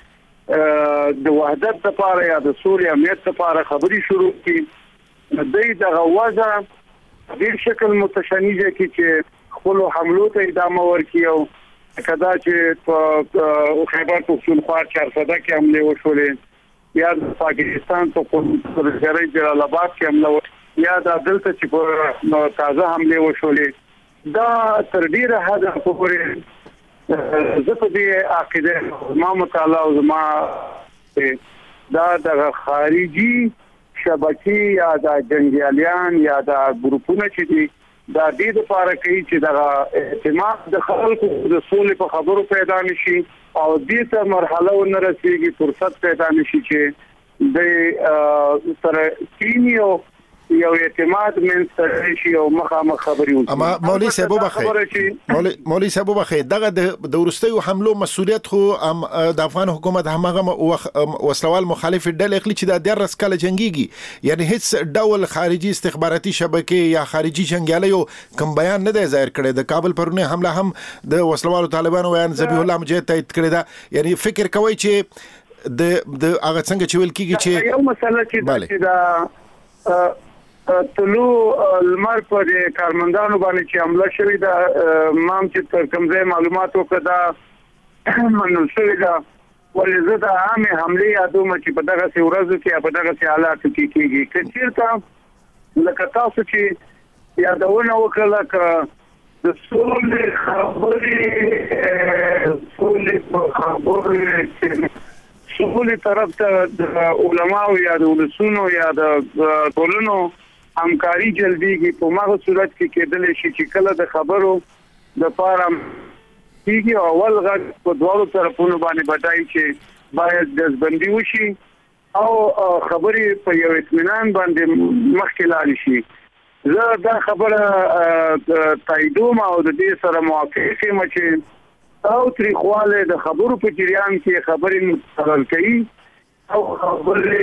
د وحدت لپاره یا د سولې امنیت لپاره خبري شروع کړي د دې د غوازه د شکل متشنجه کې چې خپل حملو ته ادامه ورکړي او کدا چې په خیبر پختونخوا چار صده کې حمله وشولې یا د پاکستان په پرځای جلال آباد کې حمله یا د دلته چې په تازه حمله وشولې دا تر ډیره حد پورې زه په دې عقیده ما مطالعه او ما دا د خارجي شبکې یا د جنگیالیان یا د ګروپونو چې دي دا دې لپاره کوي چې د اعتماد د خلکو د سولې په خبرو پیدا نشي او دې ته مرحله ونه رسیږي فرصت پیدا نشي چې د سره کینیو یو اعتماد من سره شي او مخامخ خبري وکړي. اما مولوي صاحب وبخیر مولوي صاحب وبخیر دغه د ورستیو حملو مسولیت خو د افغان حکومت همغه وسلوال مخالف ډلې خلی چې د درس کله جنگيږي یعنی هیڅ ډول خارجي استخباراتي شبکې یا خارجي جنگیالیو کوم بیان نه دی ظاهر کړی. د کابل پرونه حمله هم د وسلوالو طالبانو ویان ذبیح الله مجاهد تایید کړی دا. یعنی فکر کوي چې د د هغه څنګه چې ویل کیږي چې یو مسله چې دا طلوع المر پر کارمندانو باندې چې حمله شوې ده مام چې تر کوم ځای معلومات وکړه منل شوې ده ولې زه د عامه حمله یادوم چې په دغه ورځو کې په دغه حالات کې کېږي کچیرته لکه تاسو چې یادونه وکړه ک د سولې خبرې سولې خبرې سولې طرف ته د علماو یا د ولسونو یا د ټولنو همکاري جلدیږي په ماغه صورت کې کېدل شي چې کله د خبرو د پاره کیږي اول غږ په دوه طرفونو باندې بټای چې باید دزبندي وشي او خبرې په یو اطمینان باندې مخکې لاړ شي. زه دا خبره تاییدوم او د دې سره موافق یم چې او تاریخواله د خبرو په جریان کې خبرې مستقل کوي او خبرې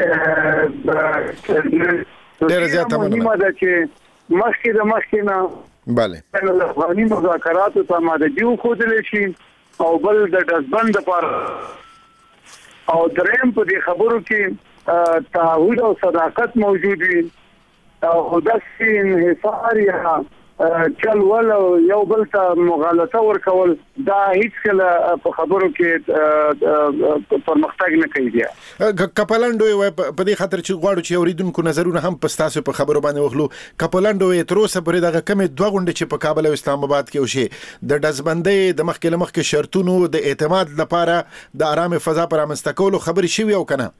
ډېر زیاته مهمه ده چې مخکې د مخکې نه bale د افغاني مذاکراتو ته ماده یو خودل شي او بل د دزبند لپاره او دریم په دې خبرو کې تعهد او صداقت موجود وي او داسې انحصار یا چل ول یو بل ته مغالطه ورکول دا هیڅ کله په خبرو کې پرمختګ نه کوي. کپلانډو په دې خاطر چې غواړو چې اوریدونکو نظرونه هم پستاسو په خبرو باندې وخلو. کپلانډو تر اوسه پرې دغه کمې دوه غونډې چې په کابل او اسلام آباد کې وشي د دزبندۍ د مخکې لمخکې شرطونو د اعتماد لپاره د آرام فضا پر رامنځته کولو خبرې شوي او کنه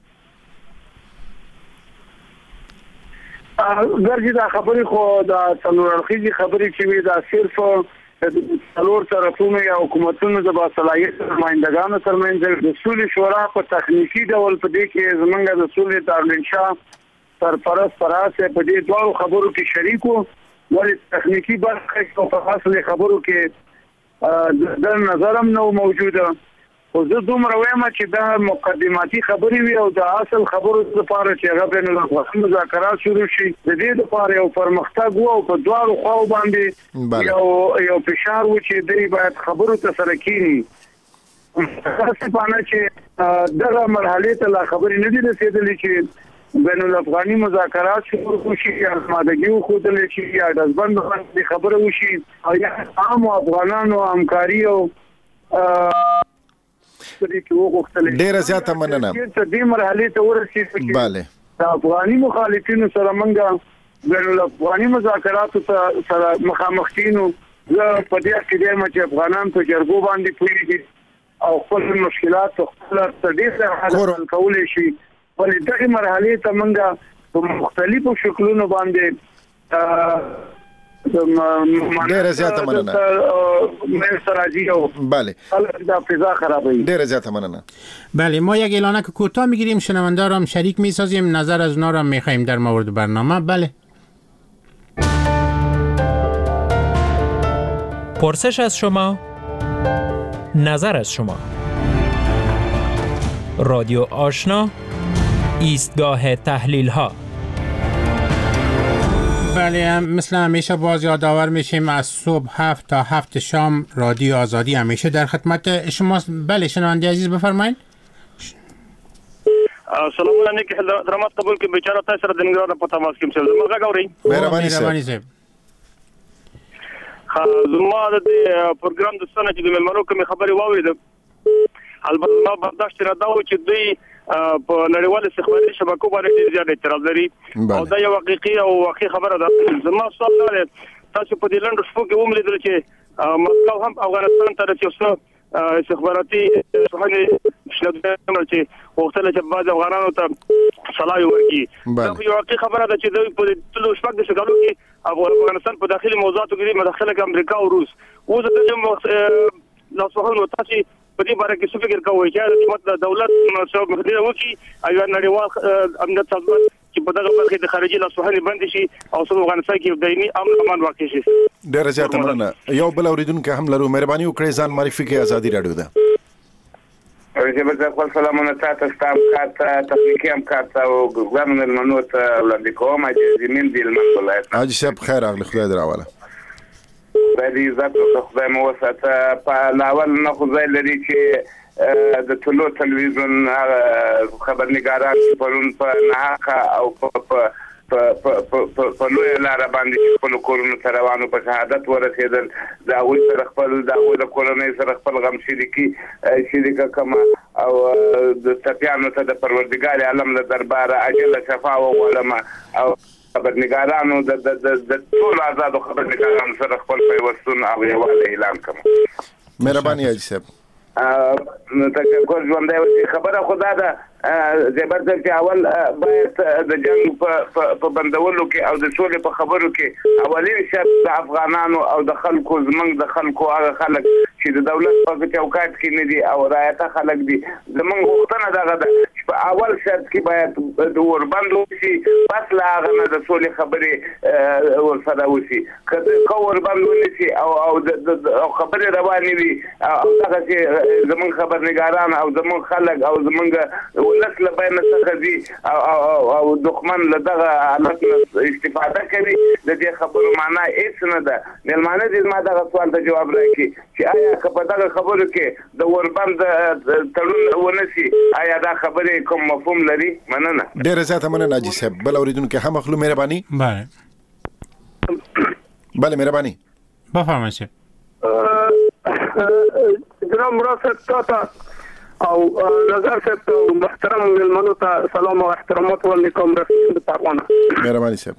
ګرځي دا خبرې خو دا څلور اړخیزي خبرې چې وي دا صرف څلور طرفونو یا حکومتونو د باصلاحیت نمائندګانو ترمنځ د سولې شورا په تخنیکی ډول په دې کې زمونږ د سولې دارالانشا سرپرست فراسه په دې ډول خبرو کې شریکو ولې تخنیکی برخه په اصل خبرو کې د نظرم نو موجوده او زه دومره وایم چې دا مقدماتي خبرې وي او د اصل خبرو لپاره چې هغه بین الافغاني مذاکرات شروع شي د دې لپاره یو پرمختګ وو په دوه خو باندې یو یو فشار و چې دوی باید خبرو ته سره کینی تاسو باندې چې دغه مرحله ته لا خبرې نه دي رسیدلې چې بین الافغاني مذاکرات شروع شي یا مادګي خو دلې شي یا د ځبند باندې خبره وشي او یا عام افغانانو همکاري او ډیره زیاته مننه چې دې مرحله ته ورسېږي. bale د افغاني مخالفینو سره منګه بین الافغاني مذاکرات سره مخامخ کینو زه په دې کې د چې افغانان په جرګو باندې پوهیږي او خپل مشکلات خپل تدې سره حل کولای شي ولې دغه مرحله ته منګه په مختلفو شکلونو باندې ډیره زیاته مننه مې سراجی او bale دا فضا خرابوي. ډیره زیاته مننه. بله ما یک اعلانک کوتاه میگیریم شنونده را هم شریک میسازیم نظر از اونا را میخوایم در مورد برنامه. بله پرسش از شما نظر از شما رادیو آشنا ایستگاه تحلیل ها. بله مثل همیشه باز یادآور میشیم از صبح هفت تا هفت شام رادیو آزادی همیشه در خدمت شماست. بله شنونده عزیز بفرمایید. سلام علیکم حضرت قبول کې بیچاره تاسو سره د نګران په تماس کې مسل زما غاوري مهرباني صاحب. زما د پروګرام د سنه چې د ملمنو کوم خبري واورید البته ما برداشت را دا و چې دوی په نړیوال استخباراتي شبکو باندې ډیر زیات اعتراض لري او دا یو حقيقي او واقعي خبره ده. زما سوال دی تاسو په دې لنډ شپو کې وملیدل چې مسکو هم افغانستان ته رسېدو استخباراتي څنګه شنه چې وختل چې بعض افغانانو ته صلاح ورکړي دا یو واقعي خبره ده چې دوی په ټولو شپږ د شګالو کې افغانستان په داخلي موضوعاتو کې مداخله کوي امریکا او روس او د دې لا سوهل تاسو په دې باره کې څه فکر کوئ چې د دولت مسؤل مخدمه وکړي او نړیوال امنیت سازمان چې په دغه برخه د خارجي لاسوهنې بند شي او څو افغانستان کې دایمي امن امان واقع شي. ډېر زیات مننه. یو بل اوریدونکو هم لرو مهرباني وکړئ ځان معرفي کړئ. ازادي رادیو ده. زه خپل سلامونه تاسو ته کارته تخنیکی هم کارته او ګورنمنت منوت وړاندې کوم چې زمين دی المنولات. حاجی صاحب خیر اغلی خدای دراواله. باندې عزت او خدای مو وساته په لاول نه خو ځای لري چې د ټولو تلویزیون خبرنګاران پرون په ناحقه او په په لوی لار باندې خپل کورونو ته روانو په شهادت ورسېدل دا وایي سره خپل دا وایي د کورونو سره خپل غم شریکي شریکه کما او د سفیانو ته د پروردګار عالم له درباره اجل شفا وغواړم او خبرنګارانو د د د ټول آزاد خبرنګارانو سره خپل پیوستون او یووالی اعلان کوم. مهرباني حاجی صاحب. نو تشکر ژوندی اوسئ. خبره خدا ده زیبر صاحب چې اول باید د جنګ په بندولو کې او د سولې په خبرو کې اولین شرط د افغانانو او د خلکو زمونږ د خلکو هغه خلک چې د دولت په چوکاټ کې نه دي او رایته خلک دي زمونږ غوښتنه دغه ده چې په اول شرط کې باید د اوربند وشي پس له هغه نه د سولې خبرې ورسره وشي. که اوربند ونشي او خبرې روانې وي او دغسې زمونږ خبرنګاران او زمونږ خلک او زمونږ ولس له بین څخه دي او دښمن له دغه حالت استفاده کوي د دې خبرو معنا هیڅ نه ده. مېلمانه دې ما دغه سوال ته جواب راکړي چې آیا که په دغه خبرو کې د اوربند تړون ونشي آیا دا خبرې کوم مفهوم لري؟ مننه. ډېره زیاته مننه حاجي صاحب. بل اورېدونکی هم اخلو. مهرباني. بله بله مهرباني. بفرمایئ صاحب. جناب مراد صاحب تاته او نظر صاحب محترم مېلمنو ته سلام او احترامات وړاندې کوم رسول پروانه. مهرباني صاحب.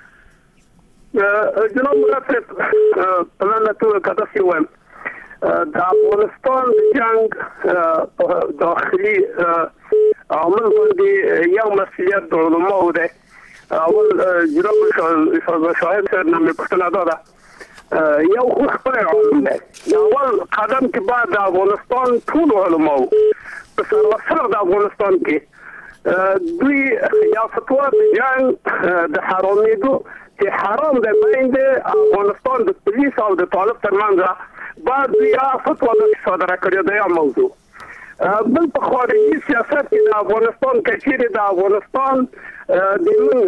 جناب مراد صاحب پلان ته کتاسي وایم د افغانستان د جنگ داخلي عامل باندې یو مسئولیت د علماو دی. اول جناب شاهد صاحب نه مې پوښتنه دا ده یو خو خپل علم دی. اول قدم کې بعد د افغانستان ټول علماو په سراسر د افغانستان کې دوی یا فتوا د جنگ د حرامېدو چې حرام دی بین د افغانستان د پولیس او د طالب ترمنځ بعد دوی فتوا د صادره کړې ده یا موضوع. بل په خارجي سیاست کې د افغانستان کچېرې د افغانستان د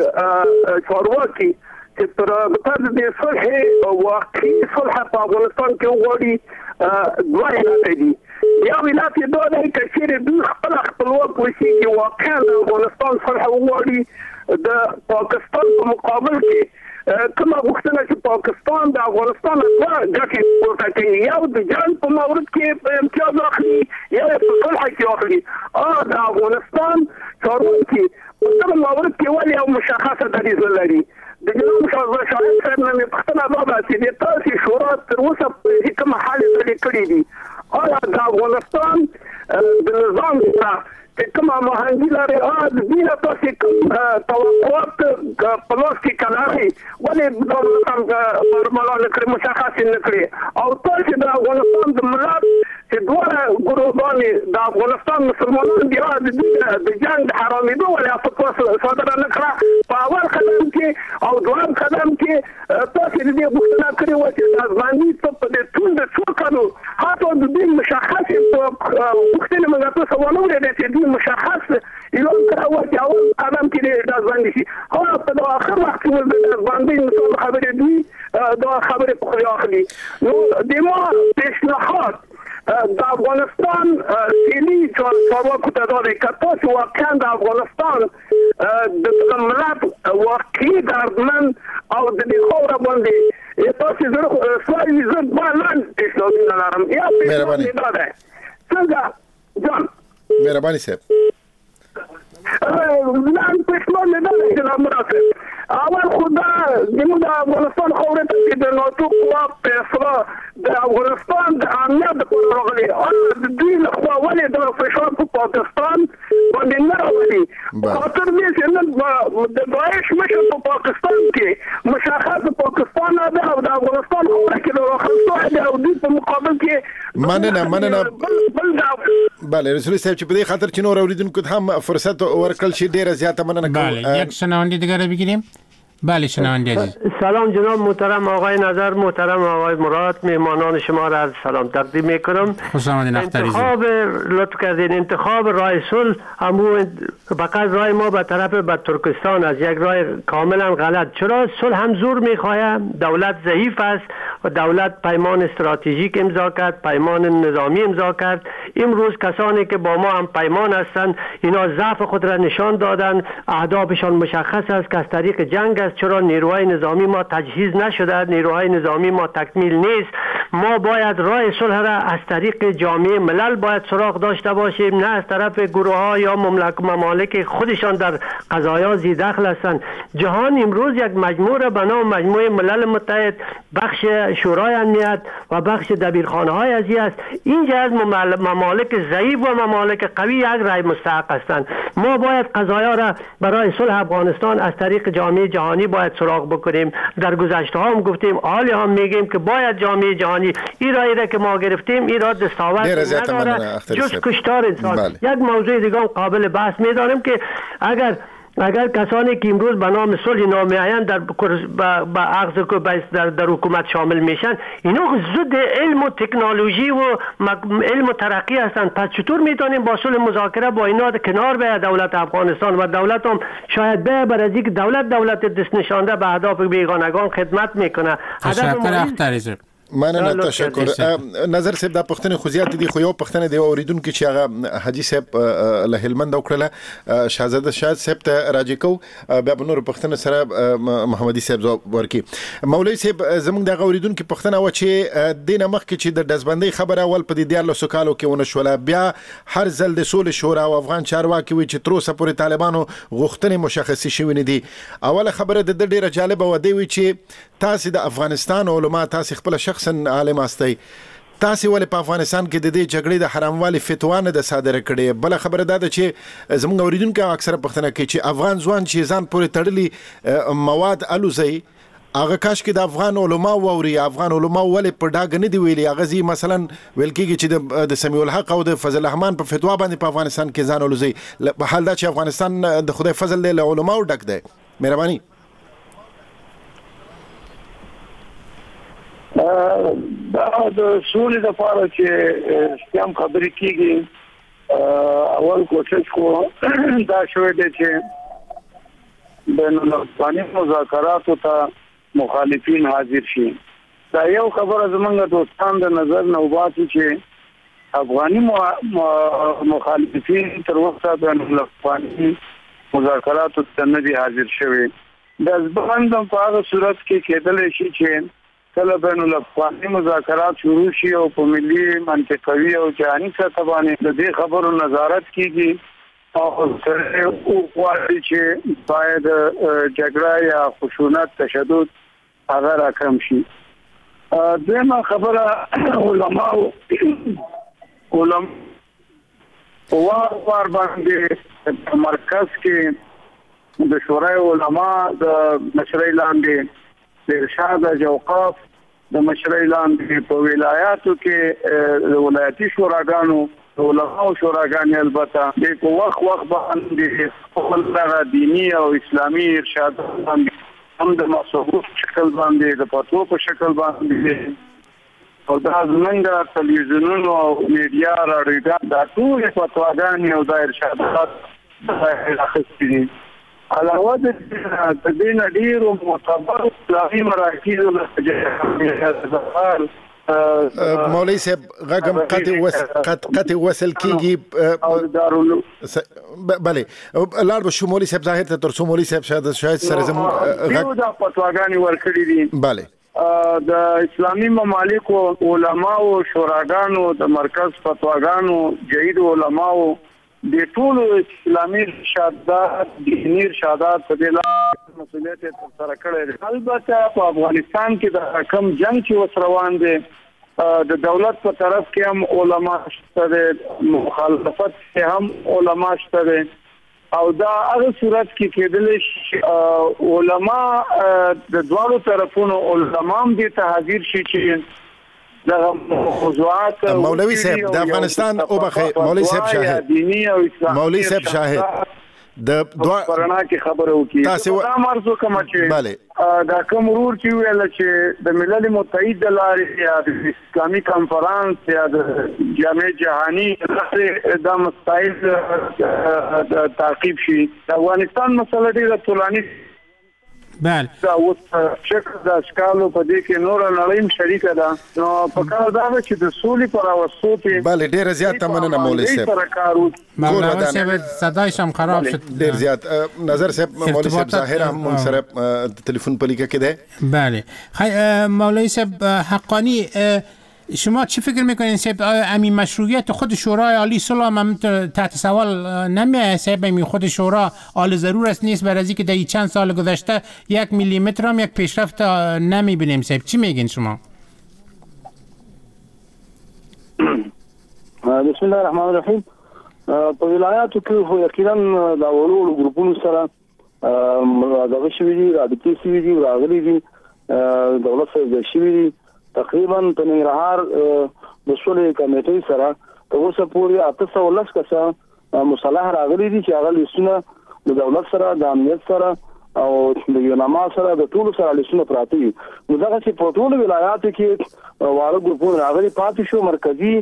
چارواکي چې پر مطابق د صلح او واقعي صلح په افغانستان کې وغواړي دوه علت دي. یو علت یې دا دی چې چېرې دوی خپل خپلواک وسیږي واقعا د افغانستان صلح وغواړي د پاکستان په مقابل کې کومه غوښتنه چې پاکستان د افغانستان دوه ګټې پورته کوي یو د جنګ په مورد کې امتیاز اخلي یا په صلح کې اخلي. د افغانستان چارواکي په دغه مورد کې ولې یو مشخصه دریځ لري. د جناب شاهد صاحب نه مې پوښتنه دا ده چې د تاسې شورا تر اوسه پورې کومه حالې ډلې کړي دي آیا د افغانستان د نظام سره چې کومه مهنګي لري د دې نه تاسې کوم توقعات په لاس کې کلاري ولې دا فرماله نه کړې مشخصې نه کړې او تاسې د افغانستان د ملت چې دواړه ګروهګانې د افغانستان مسلمانان دي د جنګ د حرامېدو ولې فتوا صادره نه کړه په اول قدم کې او دویم قدم کې تاسې د دې غوښتنه کړې وه چې د افغاني په دې ټول د څو کالو حتی د دې مشخصې غوښتنې موږ تاسو ونه اورېدې چې دوی مشخص اعلان کړی وه چې اول قدم کې د افغاني شي هغه په آخر وخت کې د افغاني مثال خبرې دوی دا خبرې په خولې اخلي. نو د ما پیشنهاد د افغانستان سیلي چارواکو ته دا دی که تاسو واقعا د افغانستان د ملت واقعي دردمن او د دې خاوره باندې تاسو زه سوال زه دوه لاندې پیشنهادونه لرم. یا پیشنهاد دا دی څنګه جان مهرباني صاحب لاندې پیشنهاد نه دی جناب مراد صاحب. اول خو دا زموږ د افغانستان خاورې ته چې د ناټو قوا فیصله د افغانستان د امنیت دپاره راغلې آیا د دوی لخوا ولې دغه فشار په پاکستان باندې نه راولي په خاطر دې چې نن د داعش مشر په پاکستان کې مشخص پاکستان نه ده او د افغانستان خاوره کې د راخل شوی دی او دوی په مقابل کې مننه مننه بله رسول صاحب چې په دې خاطر چې نور اوریدونکو ته هم فرصت ورکړل شي ډیره زیاته مننه کوم. بله یک شنونده دیگر رو بگیریم. بله شنونده عزیز. سلام جناب محترم آقای نظر محترم آقای مراد مهمانان شما را از سلام تقدیم میکنم. خوش آمدین اختریزی. انتخاب لطف کردین انتخاب راه صلح همون فقط راه ما به طرف به ترکستان از یک راه کاملا غلط. چرا صلح هم زور میخواهد دولت ضعیف است و دولت پیمان استراتژیک امضا کرد پیمان نظامی امضا کرد. امروز کسانی که با ما هم پیمان هستند اینا ضعف خود را نشان دادن اهدافشان مشخص است که از طریق جنگ است. چرا نیروهای نظامی ما تجهیز نشده نیروهای نظامی ما تکمیل نیست ما باید راه صلح را از طریق جامعه ملل باید سراغ داشته باشیم، نه از طرف گروه ها یا مملک ممالک خودشان در قضایا ذی دخل هستند. جهان امروز یک مجموعه به نام مجموعه ملل متحد، بخش شورای امنیت و بخش دبیرخانه های ازی است. اینجا از ممالک ضعیف و ممالک قوی یک رای مستحق هستند. ما باید قضایا را برای صلح افغانستان از طریق جامعه جهانی باید سراغ بکنیم. در گذشته هم گفتیم، حالی هم میگیم که باید جامعه جهانی این رای را که ما گرفتیم این را دستاورد نداره جز کشتار انسان. بله. یک موضوع دیگه هم قابل بحث میدانم که اگر اگر کسانی که امروز به نام صلح نامیان در با اخذ در, در حکومت شامل میشن، اینا ضد علم و تکنولوژی و علم و ترقی هستند. پس چطور میتونیم با صلح مذاکره با اینا کنار بیاید دولت افغانستان و دولت هم شاید به بر از اینکه دولت دولت دست نشانده به اهداف بیگانگان خدمت میکنه. تشکر اختر مننه، تشکر. نظر صاحب د پښتنې خو زیات دي، خو یو پښتنې دی اوریدونکو چې هغه حاجی صاحب له هلمند وکړه، شاهزاده شاه صاحب ته راځي کو بیا به نور پښتنې سره محمدي صاحب ورکی. مولوی صاحب زمونږ د اوریدونکو پښتنه و چې دینه مخکې چې د دزبندۍ خبره اول په دې دیار لسو کالو کې ونه شوله، بیا هر ځل د سولې شورا او افغان چارواکي وي چې تر اوسه پورې طالبانو غوښتنې مشخصې شوې نه دي. اوله خبره د ډیره جالبه و دی وی چې تاسو د افغانستان علما، تاسو خپل شخصا عالم استئ، تاسو ولې په افغانستان کې د دې جګړې د حراموالي فتوا نه د صادره کړې؟ بل خبره ده چې زموږ اوریدونکو اکثره پښتنه کوي چې افغان ځوان چې ځان پورې تړلي مواد الوزي، هغه کاش کې د افغان علما ووري، افغان علما ولې په ډاګ نه دی ویلي. هغه زی مثلا ویل کېږي چې د سمیع الحق او د فضل الرحمن په فتوا باندې په افغانستان کې ځان الوزي، په حال دا چې افغانستان د خدای فضل له علماو ډک دی. مهرباني. دا د سولې لپاره چې ستیم خبرې کیږي، اول کوشش کو دا شوی دی چې بین الافغاني مذاکراتو ته مخالفین حاضر شي. دا یو خبره زمونږ دوستان د نظر نه وباسي چې افغاني مخالفین تر اوسه بین الافغاني مذاکراتو ته نه دي حاضر شوي. د ځبندم په هغه صورت کې کېدلی شي چې کله بین الافغاني مذاکرات شروع شي او په ملي منطقوي او جهاني سطح باندې د دې خبرو نظارت کیږي او سره او غواړي چې باید جګړه یا خشونت تشدد هغه راکم شي. دغه خبره علماء علماء وار وار باندې مرکز کې د شورای علماء د مشرۍ لاندې د ارشاد اوقاف د مشرۍ لاندې په ولایاتو کې د ولایتي شوراګانو علماء شوراګانې البته د په وخت وخت باندې خپل دینی او اسلامي ارشاد باندې هم د مصوبو شکل باندې د پاتو په شکل باندې او د زمونږ تلویزیونونو او میډیا راډیو دا ټول فتواګانې او د ارشادات راخستې دي. علاوه د دې نه ډیرو معتبر اسلامي مراکز له مولوی صاحب غږم قطع قطع وصل کیږي او دارالعلوم بله لار به شو مولوی صاحب ظاهر ته تر څو مولوی صاحب شاید شاید سره زمو غږ د فتواګانې ورکړي دي. بله د اسلامي ممالکو علما او شوراګانو د مرکز فتواګانو جهید علماو د ټول اسلامي ارشادات دیني ارشادات په دې مسولیت تر سره کړی. البته په افغانستان کې د حکم جنگ چې وسروان دي د دولت په طرف کې هم علما شته، مخالفت کې هم علما شته او دا هغه صورت کې کېدل شي علما د دوه طرفونو علما هم دي ته حاضر شي چې دا موضوعات مولوی صاحب د افغانستان او بخیر مولوی صاحب شاهد مولوی صاحب شاهد د دوه پرانا کې خبره وکي تاسو دا مرزو کوم چې bale دا کوم ورور چې ویل چې د ملل متحد د لارې یا د اسلامي کانفرنس یا د جامع جهاني د مستعد د تعقیب شي د افغانستان مسله ډیره طولاني بله دا اوس شکل د اشکالو په دې کې نور نړۍ شریکه ده نو په کار دا چې د سولې پر اوسو ته bale ډیره زیاته مننه مولوی صاحب مولانا صاحب صدایش هم خراب شد ډیر زیات نظر صاحب مولوی صاحب ظاهر هم سره تلیفون په لیکه کې ده. بله مولوی صاحب حقانی شما چی فکر میکنین صاحب امی مشروعیت خود شورای عالی صلح هم تحت سوال نمیه صاحب؟ امی خود شورا آل ضرور است نیست برای که در چند سال گذشته یک میلی متر هم یک پیشرفت نمیبینیم صاحب. چی میگین شما؟ بسم الله الرحمن الرحیم. په ولایاتو کې خو یقینا د اولو ګروپونو سره دغه شوي دي، رابطې شوي دي، راغلي دي، دولت سره ځای شوي دي. تقریبا په ننګرهار د سولې کمیټې سره تر اوسه پورې اته سوه لس کسه مصالح راغلي دي چې هغه لیستونه د دولت سره، د امنیت سره او د یوناما سره د ټولو سره لیستونه پراته دي. نو دغسې په ټولو ولایاتو کې واړه ګروپونه راغلي پاتې شو. مرکزي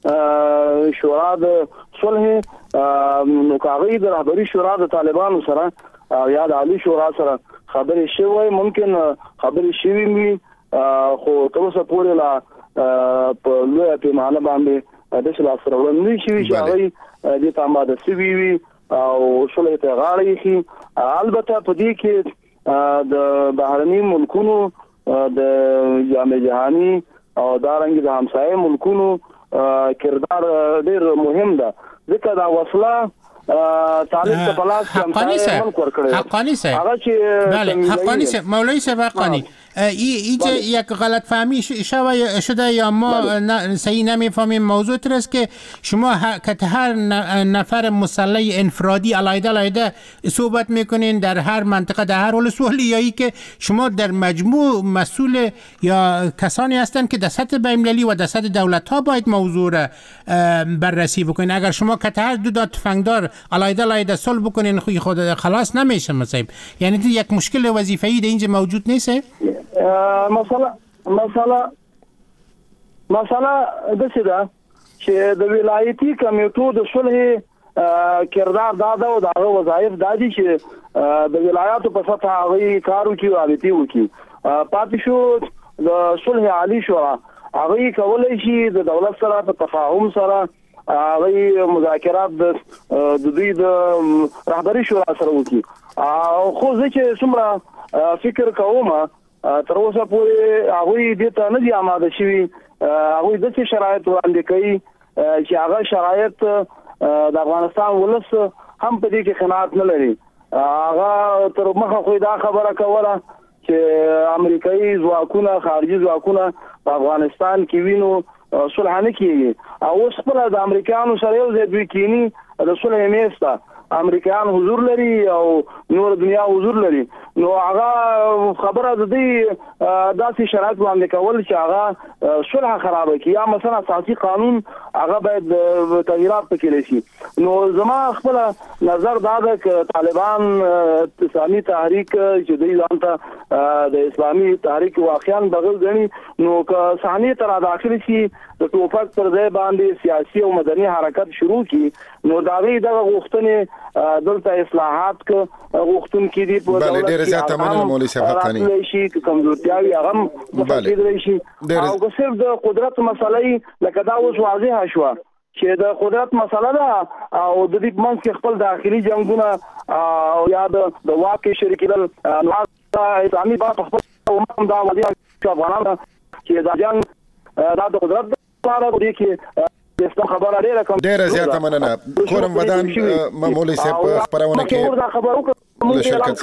شورا د صلح نو هغوی د رهبري شورا د طالبانو سره یا د عالي شورا سره خبرې شوی، ممکن خبرې شوي وي، خو تر اوسه پورې لا په لویه پیمانه باندې داسې لاسته راوړنې نه شوي چې هغوی دې ته آماده شوي وي او صلح ته غاړه ایښي. البته په دې کې د بهرني ملکونو د جامع جهاني او دارنګې د همسایه ملکونو کردار ډیر مهم ده، ځکه دا وسله طالب ته پلاس حقانی صاحب حقانی صاحب بله حقانی صاحب مولوی صاحب حقانی اینجا یک غلط فهمی شده شده یا ما صحیح نمیفهمیم. موضوع تر است که شما که هر نفر مسلح انفرادی علیحده علیحده صحبت میکنین در هر منطقه در هر ولسوالی، یا ای که شما در مجموع مسئول یا کسانی هستند که در سطح بین‌المللی و در سطح دولت ها باید موضوع را بررسی بکنین. اگر شما که هر دو تا تفنگدار علیحده علیحده صلح بکنین خود خلاص نمیشه مصیب. یعنی یک مشکل وظیفه‌ای در اینجا موجود نیست. مسله مسله مسله داسې ده چې د ولایتي کمیټو د صلح کردار دا ده او د هغه وظایف دا دي چې د ولایاتو په سطح هغوی کار وکړي او رابطې وکړي. پاتې شو د صلح عالي شورا، هغوی کولی شي د دولت سره په تفاهم سره هغوی مذاکرات د دوی د رهبري شورا سره وکړي. خو زه چې څومره فکر کوم تر اوسه پورې هغوی دې ته نه دي آماده شوي. هغوی داسې شرایط وړاندې کوي چې هغه شرایط د افغانستان ولس هم په دې کې قناعت نه لري. هغه تر مخه خو دا خبره کوله چې امریکایي ځواکونه، خارجي ځواکونه په افغانستان کې وینو صلح نه کېږي، او اوس خپله د امریکایانو سره یو ځای دوی کینی د صلح میز ته امریکایان حضور لري او نور دنیا حضور لري. نو هغه خبره د دې داسې شرایط باندې کول چې هغه صلح خراب کړي، یا مثلا اساسي قانون هغه باید تغییرات پکې شي. نو زما خپل نظر دا ده چې طالبان اسلامي تحریک چې دوی ځان ته د اسلامي تحریک واقعا دغه غني، نو که صحنه تر داخل شي د ټوپک پر ځای باندې سیاسي او مدني حرکت شروع کی، نو دا غي دغه غوښتنې دلته اصلاحات ک غوښتونکي دي په دولت کې زیاته مننه مولوي صاحب حقانی شي کمزورتیاوي هغه مفکر شي او که صرف د قدرت مسلې لکه دا اوس واضح شو چې د قدرت مسله ده او د دې منځ کې خپل داخلي جنگونه او یا د واقع شریکیدل نو اسلامي با خپل او دا واضح شو افغانانو چې دا جنگ دا د قدرت لپاره دی کې د خبره ډیره کوم ډیره زیاته مننه. کورم ودان مولوي صاحب خبرونه کې دا خبرو کوم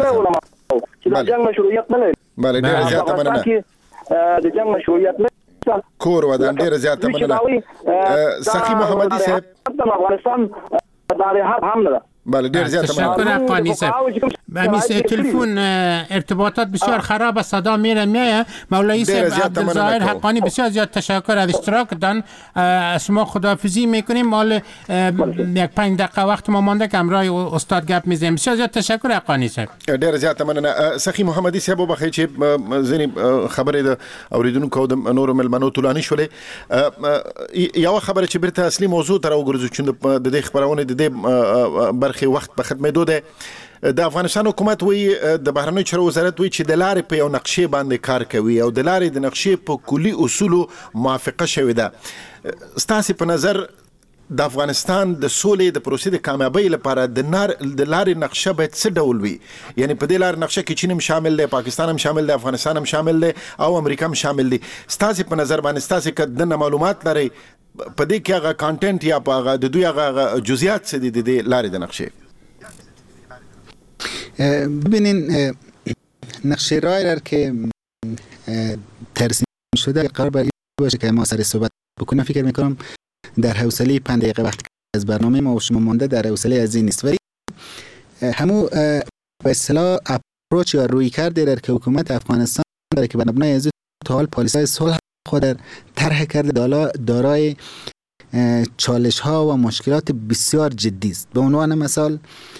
چې دا جنگ مشروعیت نه لري. بله ډیره زیاته مننه. د جنگ مشروعیت نه کور ودان ډیره زیاته مننه. سخی محمدي صاحب د افغانستان د هم نه بله ډیر زیاته تشکر حقانی صاحب. همیش تلفن ارتباطات بسیار خراب است، صدا میره میه. مولوی صاحب عبدالظاهر حقانی بسیار زیاد تشکر از اشتراک دادن. شما خداحافظی میکنیم. مال یک پنج دقیقه وقت ما مانده که همراه استاد گپ میزنیم. بسیار زیاد تشکر حقانی صاحب. ډیر زیاته مننه. سخی محمدي صاحب وبخښئ چې ځینې خبرې د اوریدونکو د نورو ملمنو طولاني شولې. یو خبره چې بیرته اصلي موضوع ته راوګرځو چې د دې خبرونه د دې برخه وخت په ختمېدو ده. د افغانستان حکومت وی د بهرنیو چارو وزارت وی چې د لارې په یو نقشې باندې کار کوي او د لارې د نقشې په کلی اصولو موافقه شوې ده. ستاسو په نظر د افغانستان د سولې د پروسې د کامیابی لپاره د نار د لارې نقشه باید څه ډول وي؟ یعنی په دې لار نقشه کې چین هم شامل دی، پاکستان هم شامل دی، افغانستان هم شامل دی او امریکا هم شامل دی. ستاسو په نظر باندې ستاسو کدن معلومات لري په دې کې هغه کانټینټ یا په هغه د دوی هغه جزئیات څه دي د لارې د نقشه؟ ببینین نقشه رای را که ترسیم شده قرار بر باشه که ما سر صحبت بکنم، فکر میکنم در حوصله پنج دقیقه وقتی از برنامه ما و شما مانده در حوصله از این نیست، ولی همو به اصطلاح اپروچ یا روی کرده در که حکومت افغانستان داره که بر مبنای از تا حال پالیسای صلح خود در طرح کرده دارای چالش ها و مشکلات بسیار جدی است. به عنوان مثال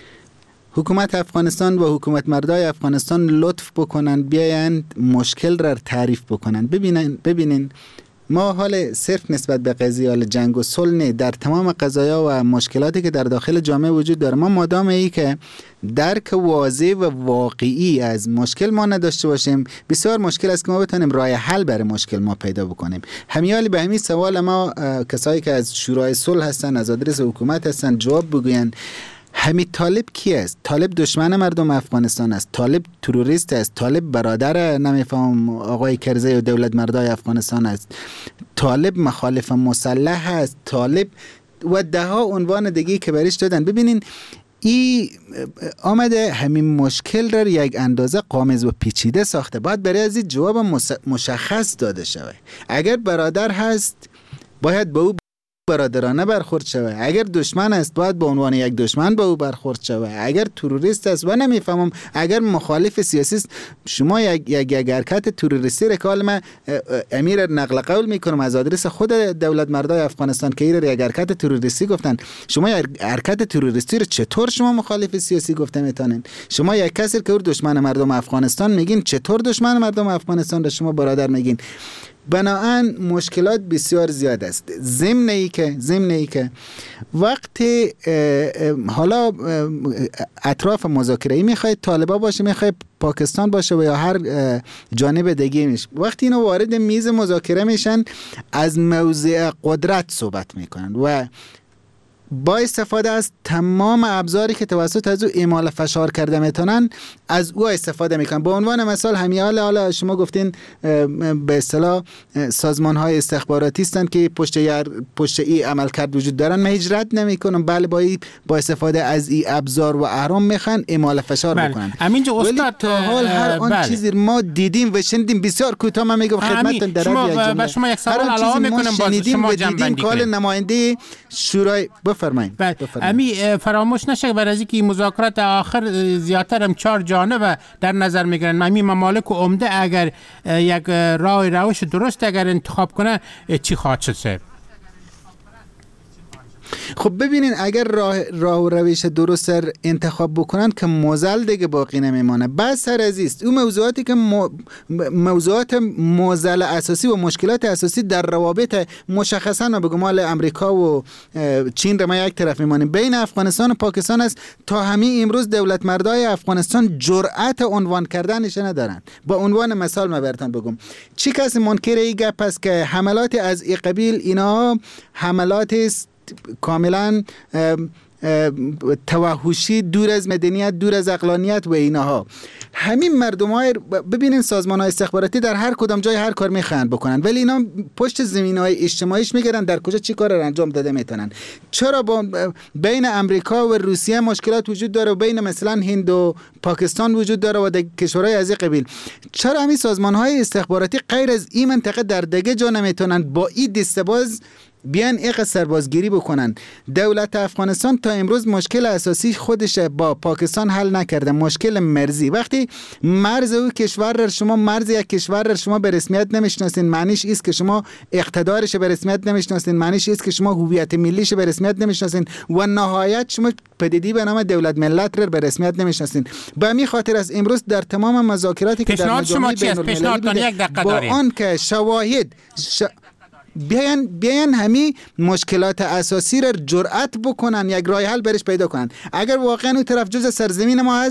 حکومت افغانستان و حکومت مردای افغانستان لطف بکنن بیایند مشکل را تعریف بکنن. ببینن ببینین ما حال صرف نسبت به قضیه حال جنگ و صلح نه، در تمام قضایا و مشکلاتی که در داخل جامعه وجود داره، ما مادام ای که درک واضح و واقعی از مشکل ما نداشته باشیم، بسیار مشکل است که ما بتونیم راه حل برای مشکل ما پیدا بکنیم. همیالی به همین سوال ما کسایی که از شورای صلح هستن، از آدرس حکومت هستن جواب بگوین. همین طالب کی است؟ طالب دشمن مردم افغانستان است، طالب تروریست است، طالب برادر نمیفهم آقای کرزی و دولت مردای افغانستان است، طالب مخالف مسلح است، طالب و ده ها عنوان دیگه که برش دادن. ببینین ای آمده همین مشکل را یک اندازه قامز و پیچیده ساخته، باید برای از این جواب مشخص داده شود. اگر برادر هست باید به او برادرانه برخورد شود، اگر دشمن است باید به عنوان یک دشمن به او برخورد شود، اگر تروریست است و نمیفهمم اگر مخالف سیاسی است، شما یک یک حرکت تروریستی را که من امیر نقل قول میکنم از آدرس خود دولت مردای افغانستان که این یک حرکت تروریستی گفتن، شما یک حرکت تروریستی رو چطور شما مخالف سیاسی گفته میتونین؟ شما یک کسی که دشمن مردم افغانستان میگین، چطور دشمن مردم افغانستان را شما برادر میگین؟ بنابراین مشکلات بسیار زیاد است. ضمن ای که ضمن ای که وقتی حالا اطراف مذاکره ای میخواید طالبا باشه، میخواید پاکستان باشه و یا هر جانب دیگه میشه، وقتی اینو وارد میز مذاکره میشن از موضع قدرت صحبت میکنن و با استفاده از تمام ابزاری که توسط از او اعمال فشار کرده میتونن از او استفاده میکنن. به عنوان مثال همیال حالا شما گفتین به اصطلاح سازمان های استخباراتی هستند که پشت یار پشت ای عمل کرد وجود دارن، من هیچ رد نمیکنم، بله با با استفاده از این ابزار و اهرام میخوان اعمال فشار بله. بکنن. همینجا استاد تا حال هر آن بله. چیزی ما دیدیم و شنیدیم بسیار کوتاه من میگم خدمتتون در شما و شما یک سوال علاوه میکنم باز شما جنبندی کنید. نماینده شورای بفرمایید. امی فراموش نشه برای اینکه مذاکرات آخر زیاتر هم چهار جانبه در نظر میگیرن. امی ممالک و عمده اگر یک راه روش درست اگر انتخاب کنه چی خواهد شد؟ خب ببینین اگر راه راه و روش درست سر انتخاب بکنن که موزل دیگه باقی نمیمانه. بس سر عزیز اون موضوعاتی که مو... موضوعات موزل اساسی و مشکلات اساسی در روابط مشخصا و بگم مال امریکا و چین رو ما یک طرف میمانیم، بین افغانستان و پاکستان است. تا همین امروز دولت مردای افغانستان جرأت عنوان کردنش ندارن. با عنوان مثال ما براتون بگم، چی کسی منکر این گپ است که حملات از این قبیل اینا حملات است کاملا توحشی، دور از مدنیت، دور از عقلانیت و اینها. همین مردم های ببینین سازمان های استخباراتی در هر کدام جای هر کار میخوان بکنن، ولی اینا پشت زمین های اجتماعیش میگردن در کجا چی کار رو انجام داده میتونن. چرا با بین امریکا و روسیه مشکلات وجود داره و بین مثلا هند و پاکستان وجود داره و در کشورهای از این قبیل، چرا همین سازمان های استخباراتی غیر از این منطقه در دیگه جا نمیتونن با این دسته‌باز بیان ایق سربازگیری بکنن؟ دولت افغانستان تا امروز مشکل اساسی خودش با پاکستان حل نکرده، مشکل مرزی. وقتی مرز او کشور را شما مرز یک کشور را شما به رسمیت نمیشناسین، معنیش است که شما اقتدارش به رسمیت نمیشناسین، معنیش است که شما هویت ملیش به رسمیت نمیشناسین و نهایت شما پدیدی به نام دولت ملت را به رسمیت نمیشناسین. به همین خاطر از امروز در تمام مذاکراتی که در مجامع بین‌المللی با آن که شواهد ش... بیان بیان همین مشکلات اساسی را جرأت بکنن یک راه حل برش پیدا کنن. اگر واقعا اون طرف جز سرزمین ما هست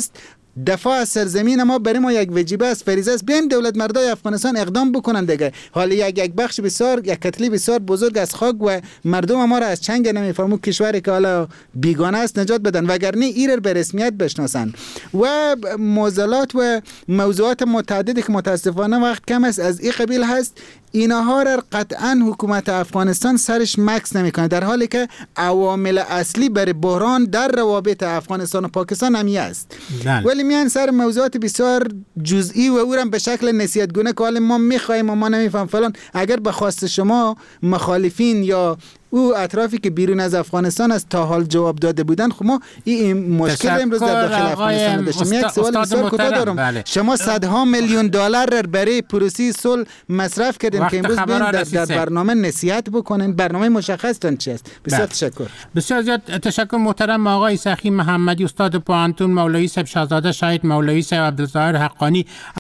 دفاع از سرزمین ما برای ما یک وجیبه است، فریضه است. بیاین دولت مردای افغانستان اقدام بکنن دیگه. حالا یک یک بخش بسیار، یک کتلی بسیار بزرگ از خاک و مردم ما را از چنگ نمیفهمو کشوری که حالا بیگانه است نجات بدن، وگرنه ایرر به رسمیت بشناسن. و معضلات و موضوعات متعددی که متاسفانه وقت کم است از این قبیل هست، اینها را قطعا حکومت افغانستان سرش مکس نمیکنه، در حالی که عوامل اصلی برای بحران در روابط افغانستان و پاکستان همی است. ولی میان سر موضوعات بسیار جزئی و او را به شکل نصیحتگونه که حالا ما میخوایم و ما نمیفهم فلان. اگر به خواست شما مخالفین یا او اطرافی که بیرون از افغانستان از تا حال جواب داده بودن، خب ما این مشکل امروز در داخل افغانستان داشتیم. یک سوال بسیار کوتاه دارم. بله. شما صدها میلیون دلار را برای پروسه صلح مصرف کردین که امروز بیان در, در برنامه نصیحت بکنین. برنامه مشخصتون چی است؟ بسیار تشکر. بسیار زیاد تشکر محترم آقای سخی محمدی، استاد پوهنتون، مولوی صاحب شاهزاده شهید مولوی صاحب عبدالظاهر حقانی.